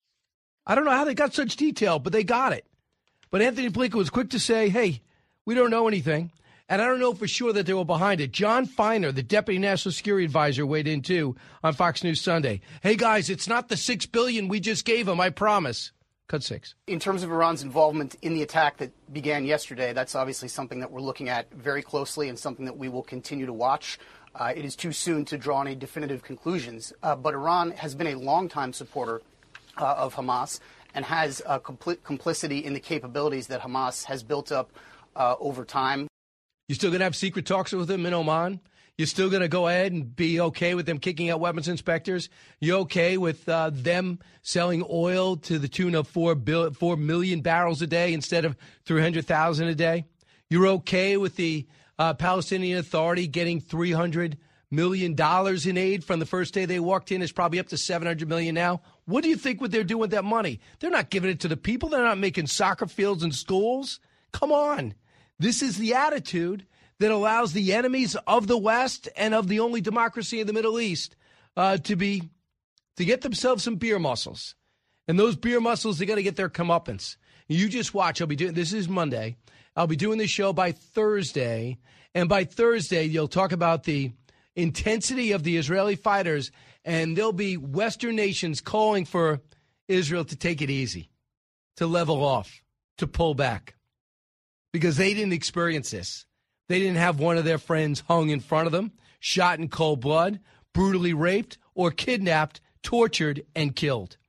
I don't know how they got such detail, but they got it. But Anthony Blinken was quick to say, hey, we don't know anything. And I don't know for sure that they were behind it. John Feiner, the Deputy National Security Advisor, weighed in, too, on Fox News Sunday. Hey, guys, it's not the six billion dollars we just gave them, I promise. Cut six. In terms of Iran's involvement in the attack that began yesterday, that's obviously something that we're looking at very closely and something that we will continue to watch. Uh, it is too soon to draw any definitive conclusions. Uh, but Iran has been a longtime supporter uh, of Hamas and has uh, complete complicity in the capabilities that Hamas has built up uh, over time. You still going to have secret talks with them in Oman? You're still going to go ahead and be okay with them kicking out weapons inspectors? You okay with uh, them selling oil to the tune of four, bill, four million barrels a day instead of three hundred thousand a day? You're okay with the uh, Palestinian Authority getting three hundred million dollars in aid from the first day they walked in? It's probably up to seven hundred million dollars now. What do you think what they're doing with that money? They're not giving it to the people. They're not making soccer fields and schools. Come on. This is the attitude that allows the enemies of the West and of the only democracy in the Middle East uh, to be to get themselves some beer muscles. And those beer muscles, they're going to get their comeuppance. You just watch. I'll be doing this is Monday. I'll be doing this show by Thursday. And by Thursday, you'll talk about the intensity of the Israeli fighters. And there'll be Western nations calling for Israel to take it easy, to level off, to pull back. Because they didn't experience this. They didn't have one of their friends hung in front of them, shot in cold blood, brutally raped, or kidnapped, tortured, and killed.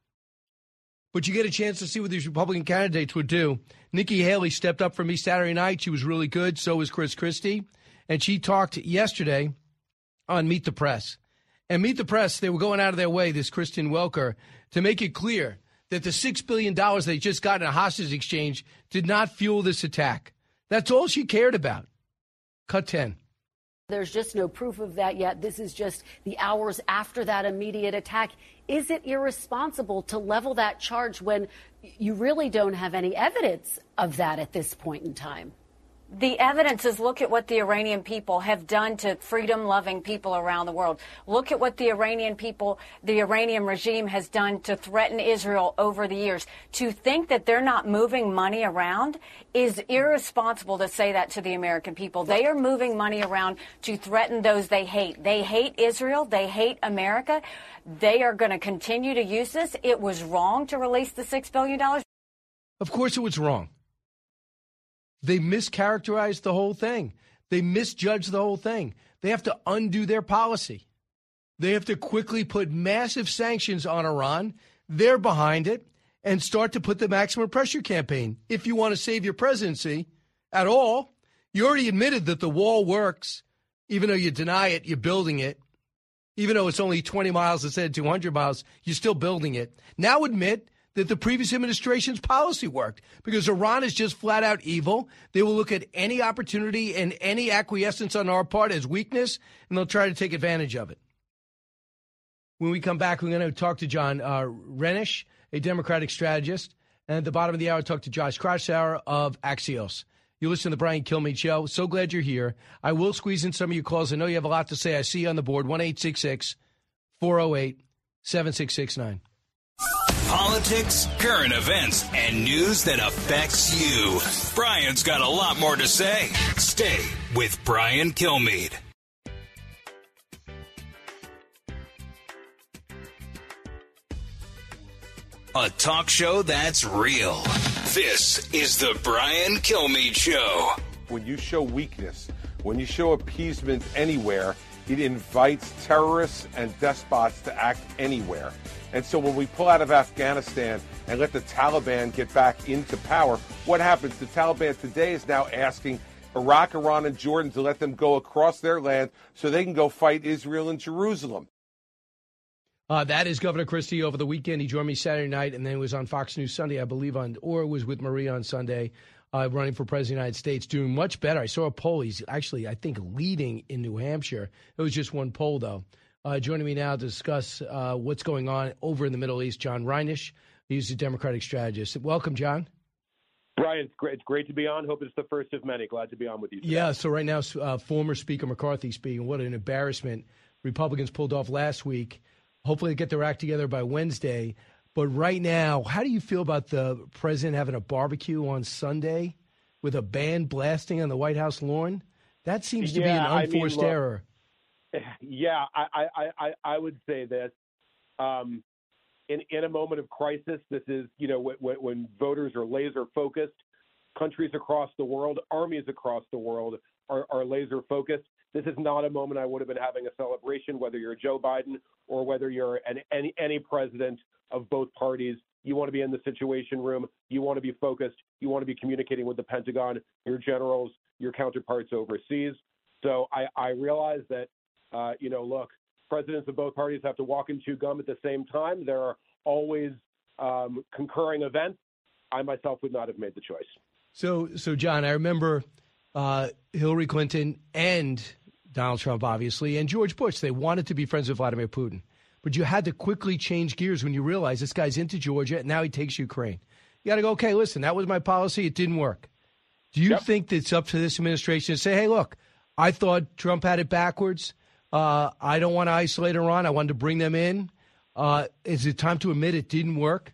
But you get a chance to see what these Republican candidates would do. Nikki Haley stepped up for me Saturday night. She was really good. So was Chris Christie. And she talked yesterday on Meet the Press. And Meet the Press, they were going out of their way, this Kristen Welker, to make it clear that the six billion dollars they just got in a hostage exchange did not fuel this attack. That's all she cared about. Cut ten. There's just no proof of that yet. This is just the hours after that immediate attack. Is it irresponsible to level that charge when you really don't have any evidence of that at this point in time? The evidence is, look at what the Iranian people have done to freedom-loving people around the world. Look at what the Iranian people, the Iranian regime has done to threaten Israel over the years. To think that they're not moving money around is irresponsible to say that to the American people. They are moving money around to threaten those they hate. They hate Israel. They hate America. They are going to continue to use this. It was wrong to release the six billion dollars. Of course it was wrong. They mischaracterized the whole thing. They misjudged the whole thing. They have to undo their policy. They have to quickly put massive sanctions on Iran. They're behind it, and start to put the maximum pressure campaign. If you want to save your presidency at all, you already admitted that the wall works. Even though you deny it, you're building it. Even though it's only twenty miles instead of two hundred miles, you're still building it. Now admit that the previous administration's policy worked, because Iran is just flat out evil. They will look at any opportunity and any acquiescence on our part as weakness, and they'll try to take advantage of it. When we come back, we're going to talk to John uh, Renish, a Democratic strategist. And at the bottom of the hour, talk to Josh Kraushaar of Axios. You listen to the Brian Kilmeade Show. So glad you're here. I will squeeze in some of your calls. I know you have a lot to say. I see you on the board, one eight six six, four oh eight, seven six six nine. Politics, current events, and news that affects you. Brian's got a lot more to say. Stay with Brian Kilmeade. A talk show that's real. This is the Brian Kilmeade Show. When you show weakness, when you show appeasement anywhere, it invites terrorists and despots to act anywhere. And so when we pull out of Afghanistan and let the Taliban get back into power, what happens? The Taliban today is now asking Iraq, Iran, and Jordan to let them go across their land so they can go fight Israel and Jerusalem. Uh, that is Governor Christie over the weekend. He joined me Saturday night, and then it was on Fox News Sunday, I believe, on or it was with Maria on Sunday, uh, running for president of the United States, doing much better. I saw a poll. He's actually, I think, leading in New Hampshire. It was just one poll, though. Uh, joining me now to discuss uh, what's going on over in the Middle East, John Reinish. He's a Democratic strategist. Welcome, John. Brian, it's great, it's great to be on. Hope it's the first of many. Glad to be on with you today. Yeah, so right now, uh, former Speaker McCarthy speaking. What an embarrassment. Republicans pulled off last week. Hopefully they get their act together by Wednesday. But right now, how do you feel about the president having a barbecue on Sunday with a band blasting on the White House lawn? That seems to yeah, be an unforced I mean, look, error. Yeah, I, I, I, I would say this. Um, in, in a moment of crisis, this is, you know, when, when voters are laser focused, countries across the world, armies across the world are, are laser focused. This is not a moment I would have been having a celebration, whether you're Joe Biden or whether you're an, any any president of both parties. You want to be in the Situation Room. You want to be focused. You want to be communicating with the Pentagon, your generals, your counterparts overseas. So I, I realize that, uh, you know, look, presidents of both parties have to walk and chew gum at the same time. There are always um, concurring events. I myself would not have made the choice. So, so John, I remember uh, Hillary Clinton and Donald Trump, obviously, and George Bush. They wanted to be friends with Vladimir Putin. But you had to quickly change gears when you realize this guy's into Georgia, and now he takes Ukraine. You got to go, okay, listen, that was my policy. It didn't work. Do you yep. think that it's up to this administration to say, hey, look, I thought Trump had it backwards. Uh, I don't want to isolate Iran. I wanted to bring them in. Uh, is it time to admit it didn't work?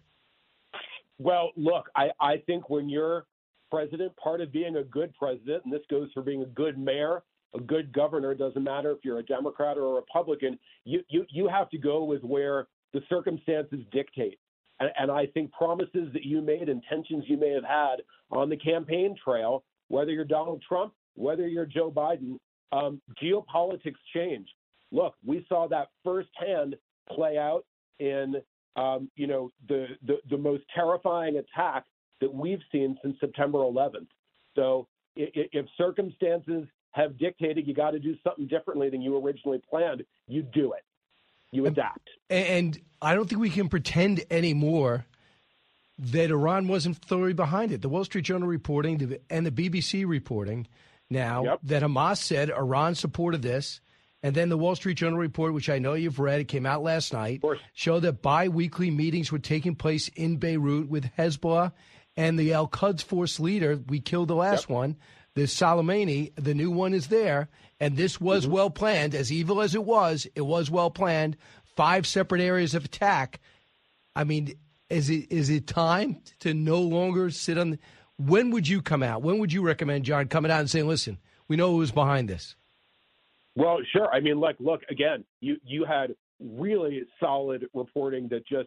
Well, look, I, I think when you're president, part of being a good president, and this goes for being a good mayor, a good governor, it doesn't matter if you're a Democrat or a Republican, you, you, you have to go with where the circumstances dictate. And, and I think promises that you made, intentions you may have had on the campaign trail, whether you're Donald Trump, whether you're Joe Biden, um, geopolitics change. Look, we saw that firsthand play out in, um, you know, the, the, the most terrifying attack that we've seen since September eleventh. So if, if circumstances have dictated you got to do something differently than you originally planned, you do it. You adapt. And I don't think we can pretend anymore that Iran wasn't thoroughly behind it. The Wall Street Journal reporting and the B B C reporting now yep. that Hamas said Iran supported this. And then the Wall Street Journal report, which I know you've read, it came out last night, showed that bi-weekly meetings were taking place in Beirut with Hezbollah and the Al-Quds Force leader. We killed the last yep. one. The Soleimani, the new one is there, and this was mm-hmm. well planned. As evil as it was, it was well planned. Five separate areas of attack. I mean, is it is it time to no longer sit on the, when would you come out? When would you recommend, John, coming out and saying, listen, we know who was behind this? Well, sure. I mean, like, look, again, you, you had really solid reporting that just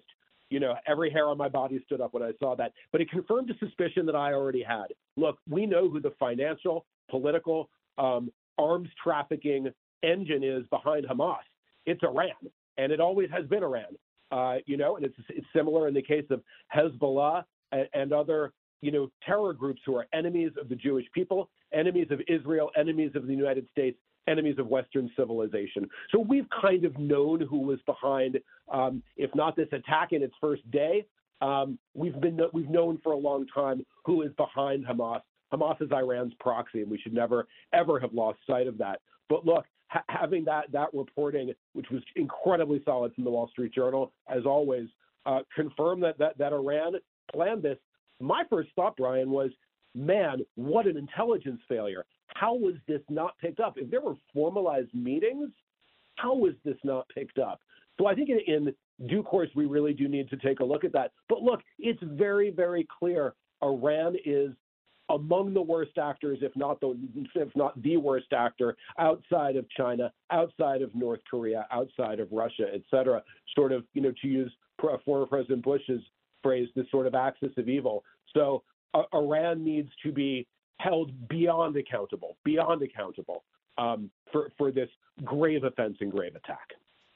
you know, every hair on my body stood up when I saw that. But it confirmed a suspicion that I already had. Look, we know who the financial, political, um, arms trafficking engine is behind Hamas. It's Iran, and it always has been Iran. Uh, you know, and it's it's similar in the case of Hezbollah and, and other, you know, terror groups who are enemies of the Jewish people, enemies of Israel, enemies of the United States, enemies of Western civilization. So we've kind of known who was behind, um, if not this attack in its first day, um, we've been we've known for a long time who is behind Hamas. Hamas is Iran's proxy, and we should never, ever have lost sight of that. But look, ha- having that that reporting, which was incredibly solid from the Wall Street Journal, as always, uh, confirmed that, that, that Iran planned this. My first thought, Brian, was, man, what an intelligence failure. How was this not picked up? If there were formalized meetings, how was this not picked up? So I think in, in due course, we really do need to take a look at that. But look, it's very, very clear Iran is among the worst actors, if not the if not the worst actor, outside of China, outside of North Korea, outside of Russia, et cetera. Sort of, you know, to use former President Bush's phrase, this sort of axis of evil. So uh, Iran needs to be held beyond accountable, beyond accountable um, for, for this grave offense and grave attack.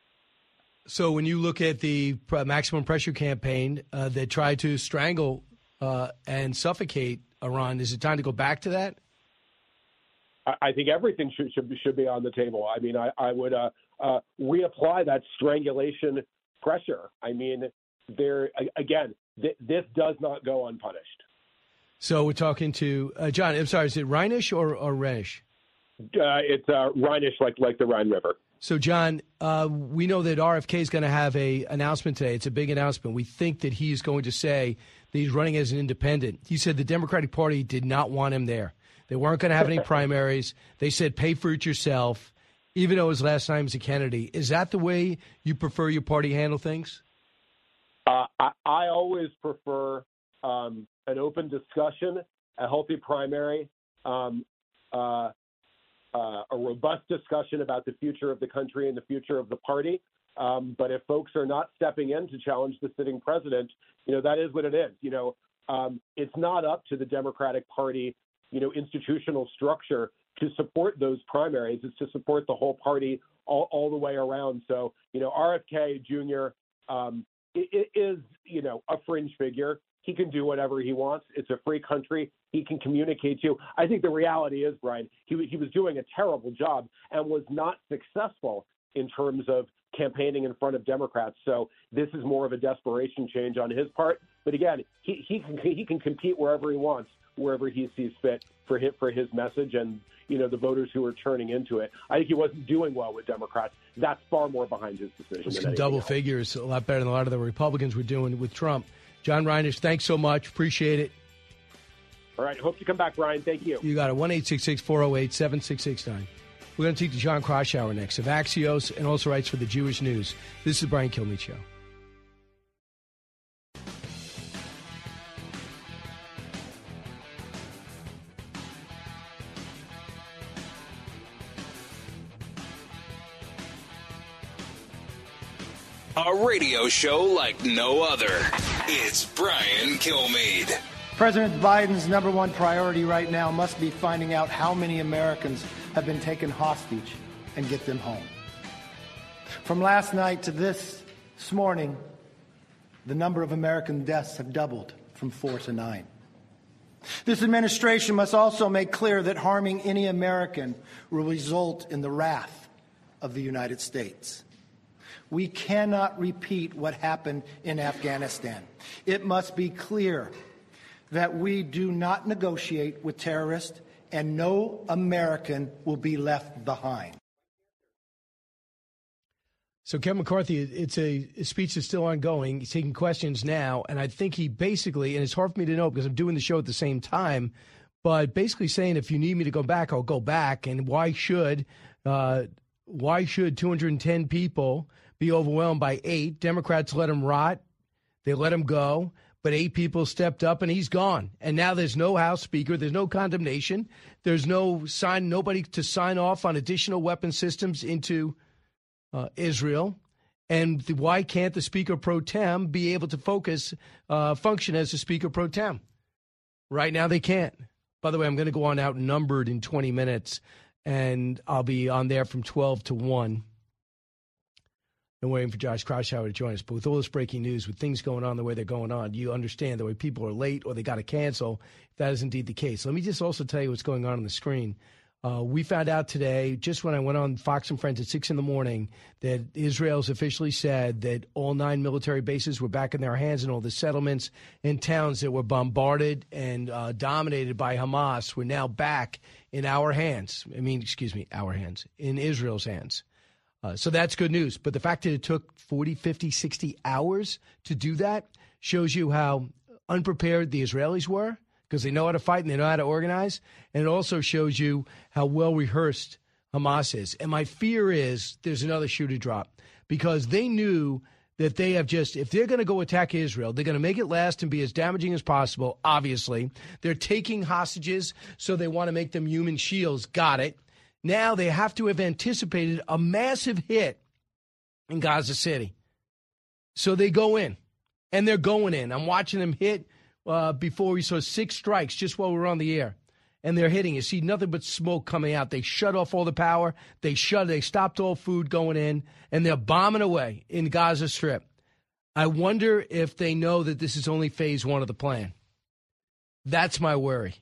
So when you look at the maximum pressure campaign uh, that tried to strangle uh, and suffocate Iran, is it time to go back to that? I, I think everything should, should, should be on the table. I mean, I, I would uh, uh, reapply that strangulation pressure. I mean, there again, th- this does not go unpunished. So we're talking to uh, John. I'm sorry, is it Rhinish or, or Rhenish? Uh, it's uh, Rhinish, like like the Rhine River. So, John, uh, we know that R F K is going to have a announcement today. It's a big announcement. We think that he is going to say that he's running as an independent. He said the Democratic Party did not want him there. They weren't going to have any primaries. They said pay for it yourself, even though his last name is a Kennedy. Is that the way you prefer your party handle things? Uh, I, I always prefer um, an open discussion, a healthy primary, um, uh, uh, a robust discussion about the future of the country and the future of the party. Um, but if folks are not stepping in to challenge the sitting president, you know, that is what it is. You know, um, it's not up to the Democratic Party, you know, institutional structure to support those primaries. It's to support the whole party all, all the way around. So, you know, R F K Junior um, it, it is, you know, a fringe figure. He can do whatever he wants. It's a free country. He can communicate to you. I think the reality is, Brian, he, he was doing a terrible job and was not successful in terms of campaigning in front of Democrats. So this is more of a desperation change on his part. But again, he, he can he can compete wherever he wants, wherever he sees fit for his, for his message and, you know, the voters who are turning into it. I think he wasn't doing well with Democrats. That's far more behind his decision. Some double else. figures, a lot better than a lot of the Republicans were doing with Trump. John Rhinish, thanks so much. Appreciate it. All right. Hope you come back, Brian. Thank you. You got it. one eight six six, four oh eight, seven six six nine. We're going to take to John Kroshauer next of Axios and also writes for the Jewish News. This is the Brian Kilmeade Show. A radio show like no other. It's Brian Kilmeade. President Biden's number one priority right now must be finding out how many Americans have been taken hostage and get them home. From last night to this, this morning, the number of American deaths have doubled from four to nine. This administration must also make clear that harming any American will result in the wrath of the United States. We cannot repeat what happened in Afghanistan. It must be clear that we do not negotiate with terrorists and no American will be left behind. So Kevin McCarthy, it's a his speech is still ongoing. He's taking questions now, and I think he basically, and it's hard for me to know because I'm doing the show at the same time, but basically saying if you need me to go back, I'll go back. And why should uh, why should two hundred ten people be overwhelmed by eight? Democrats let him rot. They let him go. But eight people stepped up, and he's gone. And now there's no House Speaker. There's no condemnation. There's no sign, nobody to sign off on additional weapon systems into uh, Israel. And the, why can't the Speaker Pro Tem be able to focus, uh, function as a Speaker Pro Tem? Right now they can't. By the way, I'm going to go on outnumbered in twenty minutes, and I'll be on there from twelve to one. And waiting for Josh Kraushaar to join us. But with all this breaking news, with things going on the way they're going on, you understand the way people are late or they got to cancel, if that is indeed the case. Let me just also tell you what's going on on the screen. Uh, we found out today, just when I went on Fox and Friends at six in the morning, that Israel's officially said that all nine military bases were back in their hands, and all the settlements and towns that were bombarded and uh, dominated by Hamas were now back in our hands. I mean, excuse me, our hands, in Israel's hands. Uh, so that's good news. But the fact that it took forty, fifty, sixty hours to do that shows you how unprepared the Israelis were, because they know how to fight and they know how to organize. And it also shows you how well rehearsed Hamas is. And my fear is there's another shoe to drop, because they knew that they have just, if they're going to go attack Israel, they're going to make it last and be as damaging as possible, obviously. They're taking hostages, so they want to make them human shields. Got it. Now they have to have anticipated a massive hit in Gaza City. So they go in, and they're going in. I'm watching them hit uh, before we saw six strikes just while we were on the air. And they're hitting. You see nothing but smoke coming out. They shut off all the power. They shut. They stopped all food going in, and they're bombing away in Gaza Strip. I wonder if they know that this is only phase one of the plan. That's my worry.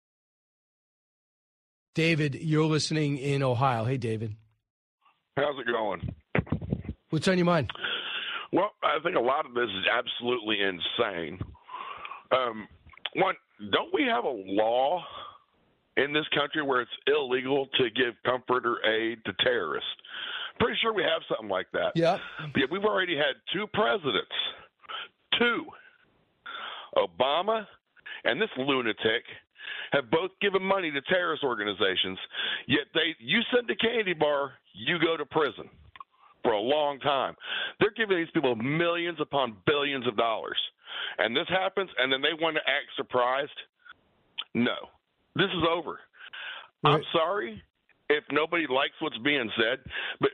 David, you're listening in Ohio. Hey, David. How's it going? What's on your mind? Well, I think a lot of this is absolutely insane. Um, one, don't we have a law in this country where it's illegal to give comfort or aid to terrorists? Pretty sure we have something like that. Yeah. But we've already had two presidents, two, Obama and this lunatic, have both given money to terrorist organizations, yet they you send a candy bar, you go to prison for a long time. They're giving these people millions upon billions of dollars. And this happens, and then they want to act surprised? No. This is over. Right. I'm sorry if nobody likes what's being said, but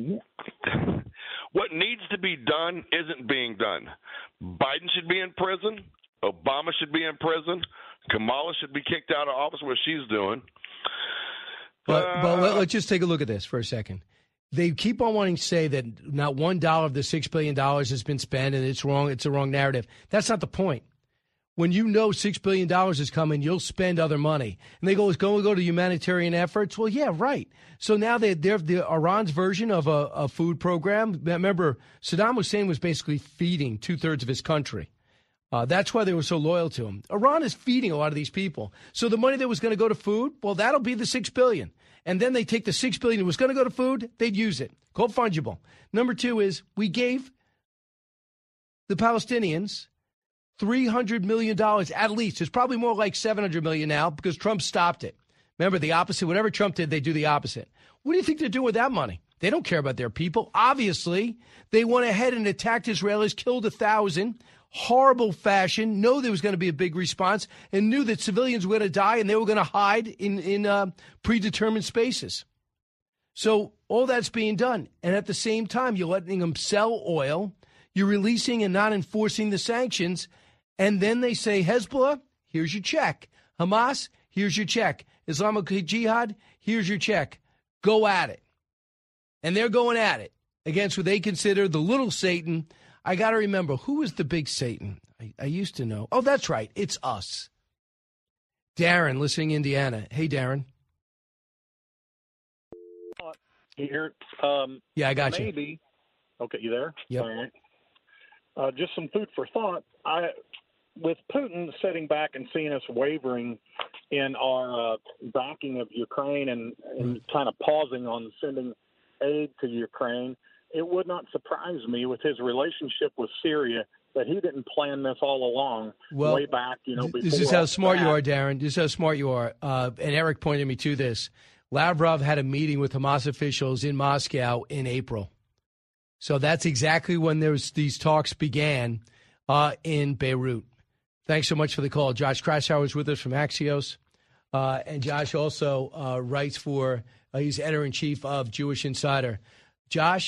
what needs to be done isn't being done. Biden should be in prison. Obama should be in prison. Kamala should be kicked out of office, what she's doing. But, uh, but let, let's just take a look at this for a second. They keep on wanting to say that not one dollar of the six billion dollars has been spent, and it's wrong. It's a wrong narrative. That's not the point. When you know six billion dollars is coming, you'll spend other money. And they go, it's going to go to humanitarian efforts. Well, yeah, right. So now they, they're the Iran's version of a, a food program. Remember, Saddam Hussein was basically feeding two-thirds of his country. Uh, that's why they were so loyal to him. Iran is feeding a lot of these people. So the money that was going to go to food, well, that'll be the six billion dollars. And then they take the six billion dollars that was going to go to food, they'd use it. Called fungible. Number two is we gave the Palestinians three hundred million dollars at least. It's probably more like seven hundred million dollars now because Trump stopped it. Remember, the opposite. Whatever Trump did, they do the opposite. What do you think they're doing with that money? They don't care about their people. Obviously, they went ahead and attacked Israelis, killed a thousand. Horrible fashion, know there was going to be a big response, and knew that civilians were going to die and they were going to hide in, in uh, predetermined spaces. So all that's being done. And at the same time, you're letting them sell oil, you're releasing and not enforcing the sanctions, and then they say, Hezbollah, here's your check. Hamas, here's your check. Islamic Jihad, here's your check. Go at it. And they're going at it against what they consider the little Satan. I got to remember, who is the big Satan? I, I used to know. Oh, that's right. It's us. Darren, listening in Indiana. Hey, Darren. Here. Um, yeah, I got maybe, you. Maybe. Okay, you there? Yep. All right. Uh, just some food for thought. I, with Putin sitting back and seeing us wavering in our uh, backing of Ukraine and, and mm. kind of pausing on sending aid to Ukraine, it would not surprise me with his relationship with Syria that he didn't plan this all along, well, way back, you know, before. This is how smart that. you are, Darren. This is how smart you are. Uh, and Eric pointed me to this. Lavrov had a meeting with Hamas officials in Moscow in April. So that's exactly when there's these talks began uh, in Beirut. Thanks so much for the call. Josh Kraushaar is with us from Axios. Uh, and Josh also uh, writes for, uh, he's editor-in-chief of Jewish Insider. Josh,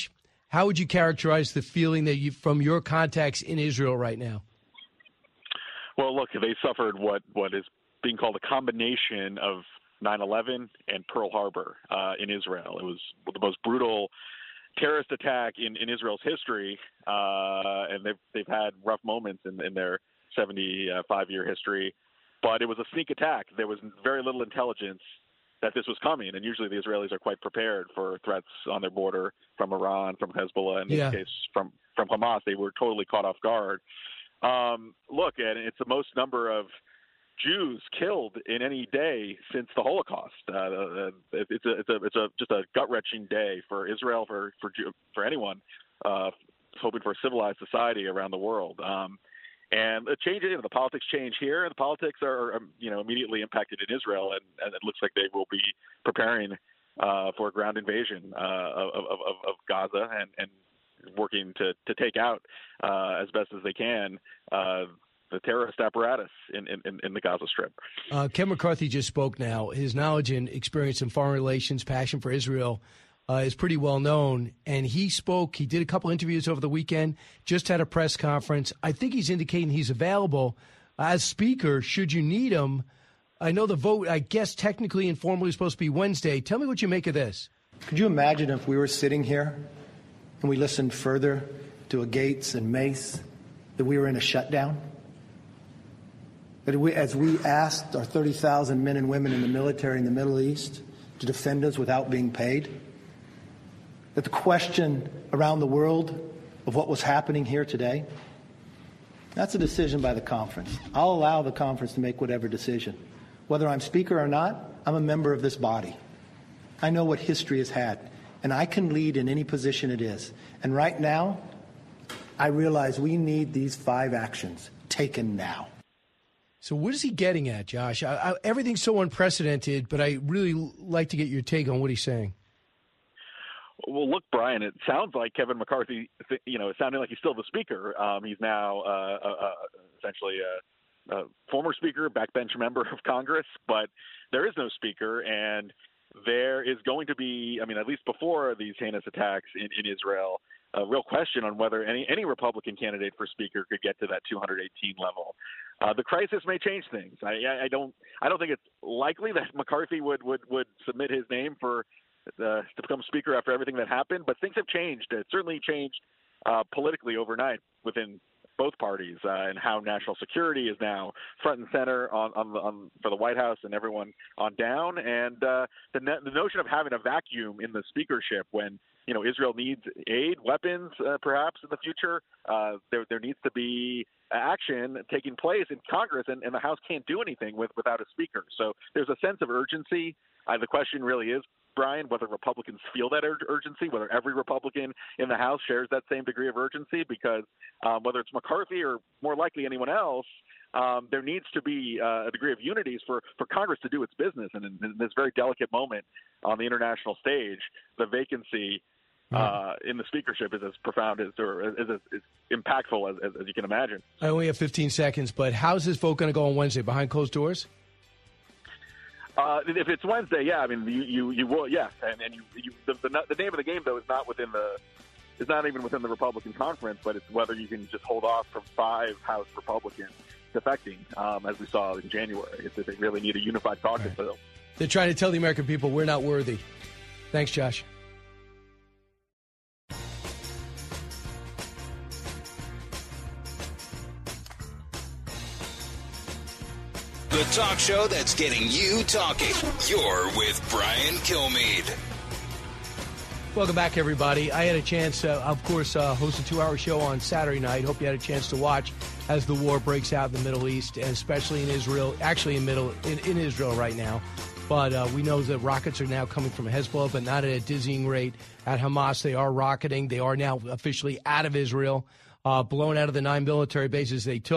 How would you characterize the feeling that you from your contacts in Israel right now? Well, look, they suffered what, what is being called a combination of nine eleven and Pearl Harbor uh, in Israel. It was the most brutal terrorist attack in, in Israel's history, uh, and they've they've had rough moments in, in their seventy-five year history. But it was a sneak attack. There was very little intelligence that this was coming, and usually the Israelis are quite prepared for threats on their border from Iran, from Hezbollah, in Yeah. this case from, from Hamas. They were totally caught off guard. Um, look, and it's the most number of Jews killed in any day since the Holocaust. Uh, it's a, it's a, it's a just a gut-wrenching day for Israel, for for for anyone uh, hoping for a civilized society around the world. Um, and the change, you know, the politics change here, and the politics are, are you know, immediately impacted in Israel, and, and it looks like they will be preparing uh, for a ground invasion uh, of, of, of Gaza and, and working to, to take out uh, as best as they can uh, the terrorist apparatus in, in, in the Gaza Strip. Uh, Ken McCarthy just spoke now. His knowledge and experience in foreign relations, passion for Israel, uh, is pretty well known. And he spoke, he did a couple interviews over the weekend, just had a press conference. I think he's indicating he's available as speaker should you need him. I know the vote, I guess, technically and formally is supposed to be Wednesday. Tell me what you make of this. Could you imagine if we were sitting here and we listened further to a Gates and Mace, that we were in a shutdown? That we, as we asked our thirty thousand men and women in the military in the Middle East to defend us without being paid, that the question around the world of what was happening here today, that's a decision by the conference. I'll allow the conference to make whatever decision. Whether I'm speaker or not, I'm a member of this body. I know what history has had, and I can lead in any position it is. And right now, I realize we need these five actions taken now. So what is he getting at, Josh? I, I, everything's so unprecedented, but I really like to get your take on what he's saying. Well, look, Brian, it sounds like Kevin McCarthy, you know, it sounded like he's still the speaker. Um, he's now uh, uh, uh, essentially a, a former speaker, backbench member of Congress, but there is no speaker, and there is going to be, I mean, at least before these heinous attacks in, in Israel, a real question on whether any, any Republican candidate for speaker could get to that two hundred eighteen level. Uh, the crisis may change things. I, I don't I don't think it's likely that McCarthy would, would, would submit his name for uh, to become speaker after everything that happened, but things have changed. It certainly changed uh, politically overnight within both parties, uh, and how national security is now front and center on, on, the, on for the White House and everyone on down, and uh, the, ne- the notion of having a vacuum in the speakership when you know Israel needs aid, weapons, uh, perhaps in the future. Uh, there there needs to be action taking place in Congress, and, and the House can't do anything with without a speaker. So there's a sense of urgency. Uh, the question really is, Brian, whether Republicans feel that ur- urgency, whether every Republican in the House shares that same degree of urgency, because um, whether it's McCarthy or more likely anyone else, um, there needs to be uh, a degree of unity for, for Congress to do its business. And in, in this very delicate moment on the international stage, the vacancy uh, in the speakership is as profound as or is as, as impactful as, as, as you can imagine. I only have fifteen seconds, but how's this vote going to go on Wednesday? Behind closed doors? Uh, if it's Wednesday, yeah, I mean, you you, you will, yeah, and, and you, you the, the the name of the game though is not within the is not even within the Republican conference, but it's whether you can just hold off from five House Republicans defecting, um, as we saw in January. If they really need a unified caucus Right. bill. They're trying to tell the American people we're not worthy. Thanks, Josh. The talk show that's getting you talking. You're with Brian Kilmeade. Welcome back, everybody. I had a chance, uh, of course, uh, host a two-hour show on Saturday night. Hope you had a chance to watch as the war breaks out in the Middle East, and especially in Israel, actually in middle in, in Israel right now. But uh, we know that rockets are now coming from Hezbollah, but not at a dizzying rate. At Hamas, they are rocketing. They are now officially out of Israel, uh, blown out of the nine military bases they took.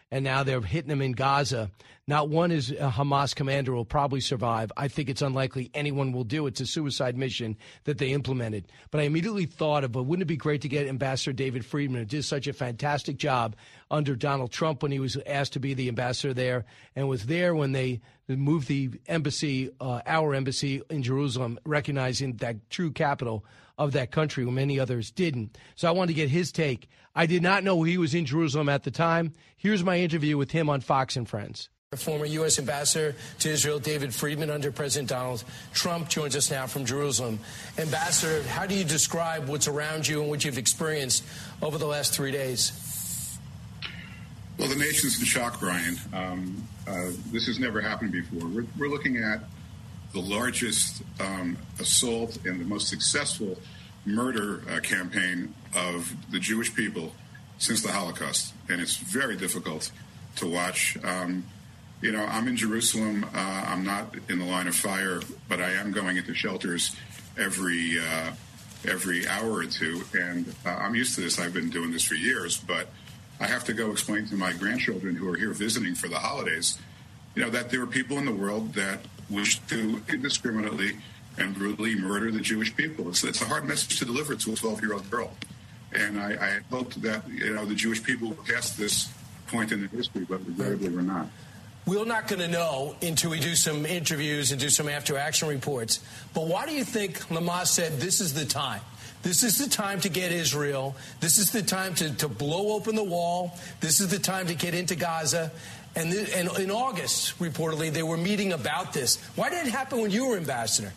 and now they're hitting them in Gaza. Not one is a Hamas commander will probably survive. I think it's unlikely anyone will do it. It's a suicide mission that they implemented. But I immediately thought of, but wouldn't it be great to get Ambassador David Friedman, who did such a fantastic job under Donald Trump when he was asked to be the ambassador there, and was there when they moved the embassy, uh, our embassy in Jerusalem, recognizing that true capital of that country when many others didn't. So I wanted to get his take. I did not know he was in Jerusalem at the time. Here's my interview with him on Fox and Friends. Former U S Ambassador to Israel, David Friedman, under President Donald Trump, joins us now from Jerusalem. Ambassador, how do you describe what's around you and what you've experienced over the last three days? Well, the nation's in shock, Brian. Um, uh, this has never happened before. We're, we're looking at the largest um, assault and the most successful murder uh, campaign of the Jewish people since the Holocaust, and it's very difficult to watch. Um, You know, I'm in Jerusalem. Uh, I'm not in the line of fire, but I am going into shelters every uh, every hour or two, and uh, I'm used to this. I've been doing this for years, but I have to go explain to my grandchildren who are here visiting for the holidays, you know, that there are people in the world that wish to indiscriminately and brutally murder the Jewish people. It's, it's a hard message to deliver to a twelve-year-old girl, and I, I hope that, you know, the Jewish people will pass this point in the history, but regrettably we're not. We're not going to know until we do some interviews and do some after-action reports. But why do you think Hamas said this is the time? This is the time to get Israel. This is the time to, to blow open the wall. This is the time to get into Gaza. And, th- and in August, reportedly, they were meeting about this. Why did it happen when you were ambassador?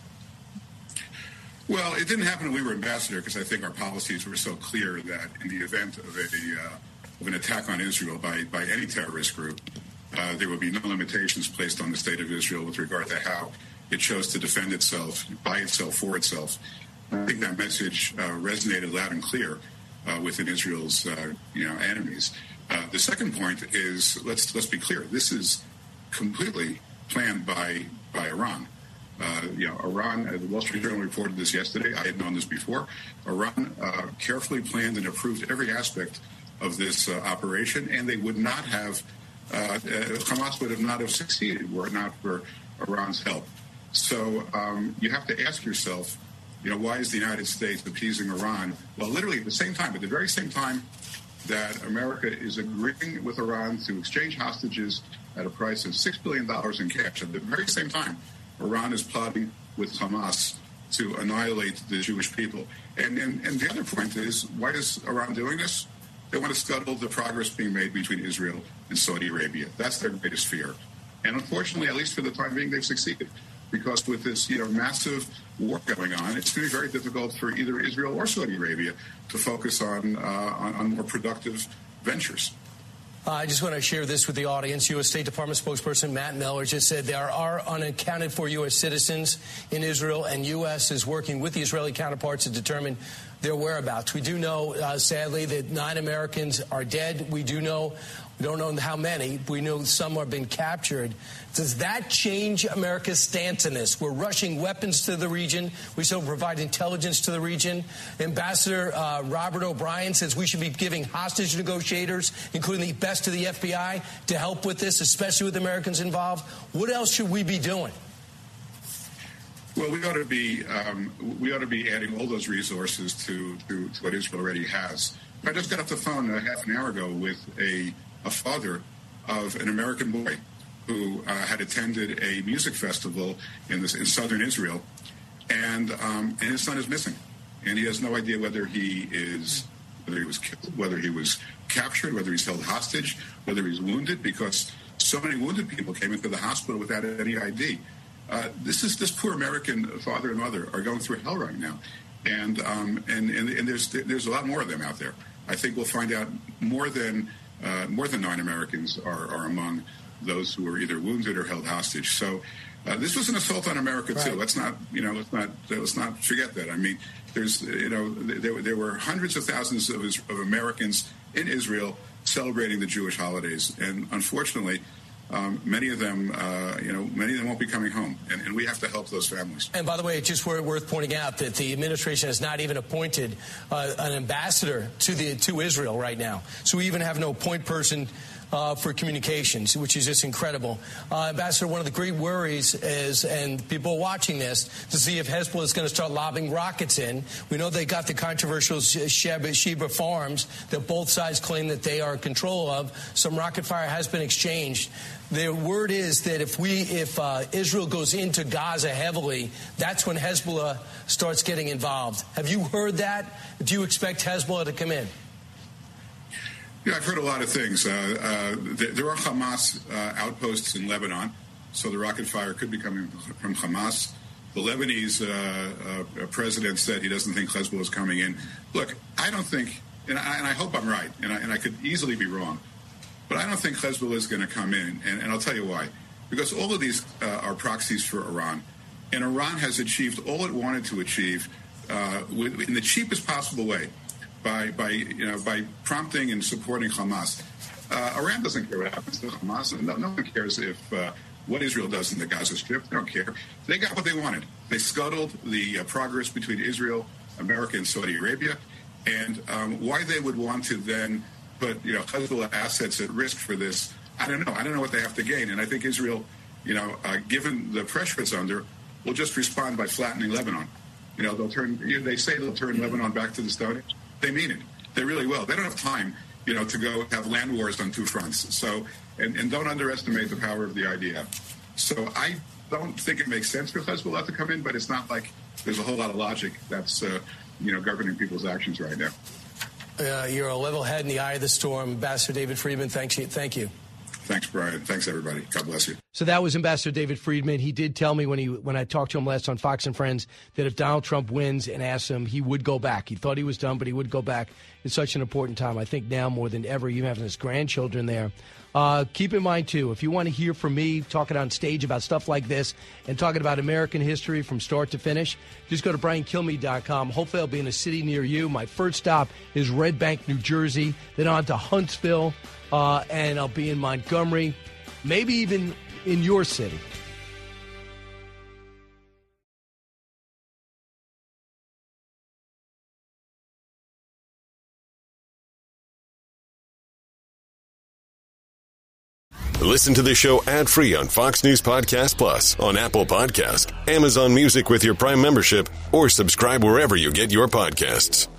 Well, it didn't happen when we were ambassador because I think our policies were so clear that in the event of, a, uh, of an attack on Israel by, by any terrorist group, Uh, there will be no limitations placed on the state of Israel with regard to how it chose to defend itself, by itself, for itself. I think that message uh, resonated loud and clear uh, within Israel's, uh, you know, enemies. Uh, the second point is, let's let's be clear, this is completely planned by by Iran. Uh, you know, Iran, uh, the Wall Street Journal reported this yesterday. I had known this before. Iran uh, carefully planned and approved every aspect of this uh, operation, and they would not have Uh, uh, Hamas would have not have succeeded were it not for Iran's help. So um, you have to ask yourself, you know, why is the United States appeasing Iran? Well, literally at the same time, at the very same time that America is agreeing with Iran to exchange hostages at a price of six billion dollars in cash. At the very same time, Iran is plotting with Hamas to annihilate the Jewish people. And, and, and the other point is, why is Iran doing this? They want to scuttle the progress being made between Israel and Saudi Arabia. That's their greatest fear. And unfortunately, at least for the time being, they've succeeded. Because with this, you know, massive war going on, it's going to be very difficult for either Israel or Saudi Arabia to focus on uh, on, on more productive ventures. Uh, I just want to share this with the audience. U S State Department spokesperson Matt Miller just said there are unaccounted for U S citizens in Israel, and U S is working with the Israeli counterparts to determine their whereabouts. We do know, uh, sadly, that nine Americans are dead. We do know, we don't know how many. We know some have been captured. Does that change America's stance in this? We're rushing weapons to the region. We still provide intelligence to the region. Ambassador uh, Robert O'Brien says we should be giving hostage negotiators, including the best of the F B I, to help with this, especially with Americans involved. What else should we be doing? Well, we ought to be um, we ought to be adding all those resources to, to, to what Israel already has. I just got off the phone a half an hour ago with a, a father of an American boy who uh, had attended a music festival in, this, in southern Israel, and um, and his son is missing, and he has no idea whether he is whether he was killed, whether he was captured, whether he's held hostage, whether he's wounded, because so many wounded people came into the hospital without any I D. Uh, this is this poor American father and mother are going through hell right now, and um, and, and and there's there's a lot more of them out there. I think we'll find out more than uh, more than nine Americans are, are among those who were either wounded or held hostage. So uh, this was an assault on America too. Right. Let's not you know let's not let's not forget that. I mean, there's you know there there were hundreds of thousands of, of Americans in Israel celebrating the Jewish holidays, and unfortunately. Um, many of them, uh, you know, many of them won't be coming home, and, and we have to help those families. And by the way, it's just worth pointing out that the administration has not even appointed uh, an ambassador to the to Israel right now. So we even have no point person uh, for communications, which is just incredible. Uh, Ambassador, one of the great worries is, and people are watching this, to see if Hezbollah is going to start lobbing rockets in. We know they got the controversial Sheba, Sheba Farms that both sides claim that they are in control of. Some rocket fire has been exchanged. The word is that if we, if uh, Israel goes into Gaza heavily, that's when Hezbollah starts getting involved. Have you heard that? Do you expect Hezbollah to come in? Yeah, I've heard a lot of things. Uh, uh, there are Hamas uh, outposts in Lebanon, so the rocket fire could be coming from Hamas. The Lebanese uh, uh, president said he doesn't think Hezbollah is coming in. Look, I don't think, and I, and I hope I'm right, and I, and I could easily be wrong, but I don't think Hezbollah is going to come in, and, and I'll tell you why. Because all of these uh, are proxies for Iran, and Iran has achieved all it wanted to achieve uh, in the cheapest possible way. By, by you know by prompting and supporting Hamas. Uh, Iran doesn't care what happens to Hamas. No, no one cares if uh, what Israel does in the Gaza Strip. They don't care. They got what they wanted. They scuttled the uh, progress between Israel, America, and Saudi Arabia. And um, why they would want to then put you know Hezbollah assets at risk for this, I don't know. I don't know what they have to gain. And I think Israel, you know, uh, given the pressure it's under, will just respond by flattening Lebanon. You know, they'll turn. They say they'll turn Lebanon back to the Stone Age. They mean it. They really will. They don't have time, you know, to go have land wars on two fronts. So, and, and don't underestimate the power of the I D F. So I don't think it makes sense for Hezbollah to come in, but it's not like there's a whole lot of logic that's, uh, you know, governing people's actions right now. Uh, you're a level head in the eye of the storm. Ambassador David Friedman, thanks you. Thank you. Thanks, Brian. Thanks, everybody. God bless you. So that was Ambassador David Friedman. He did tell me when he when I talked to him last on Fox and Friends that if Donald Trump wins and asks him, he would go back. He thought he was done, but he would go back. It's such an important time. I think now more than ever, you having his grandchildren there. Uh, keep in mind, too, if you want to hear from me talking on stage about stuff like this and talking about American history from start to finish, just go to brian kilmeade dot com. Hopefully I'll be in a city near you. My first stop is Red Bank, New Jersey, then on to Huntsville, uh, and I'll be in Montgomery, maybe even in your city. Listen to the show ad-free on Fox News Podcast Plus, on Apple Podcast, Amazon Music with your Prime membership, or subscribe wherever you get your podcasts.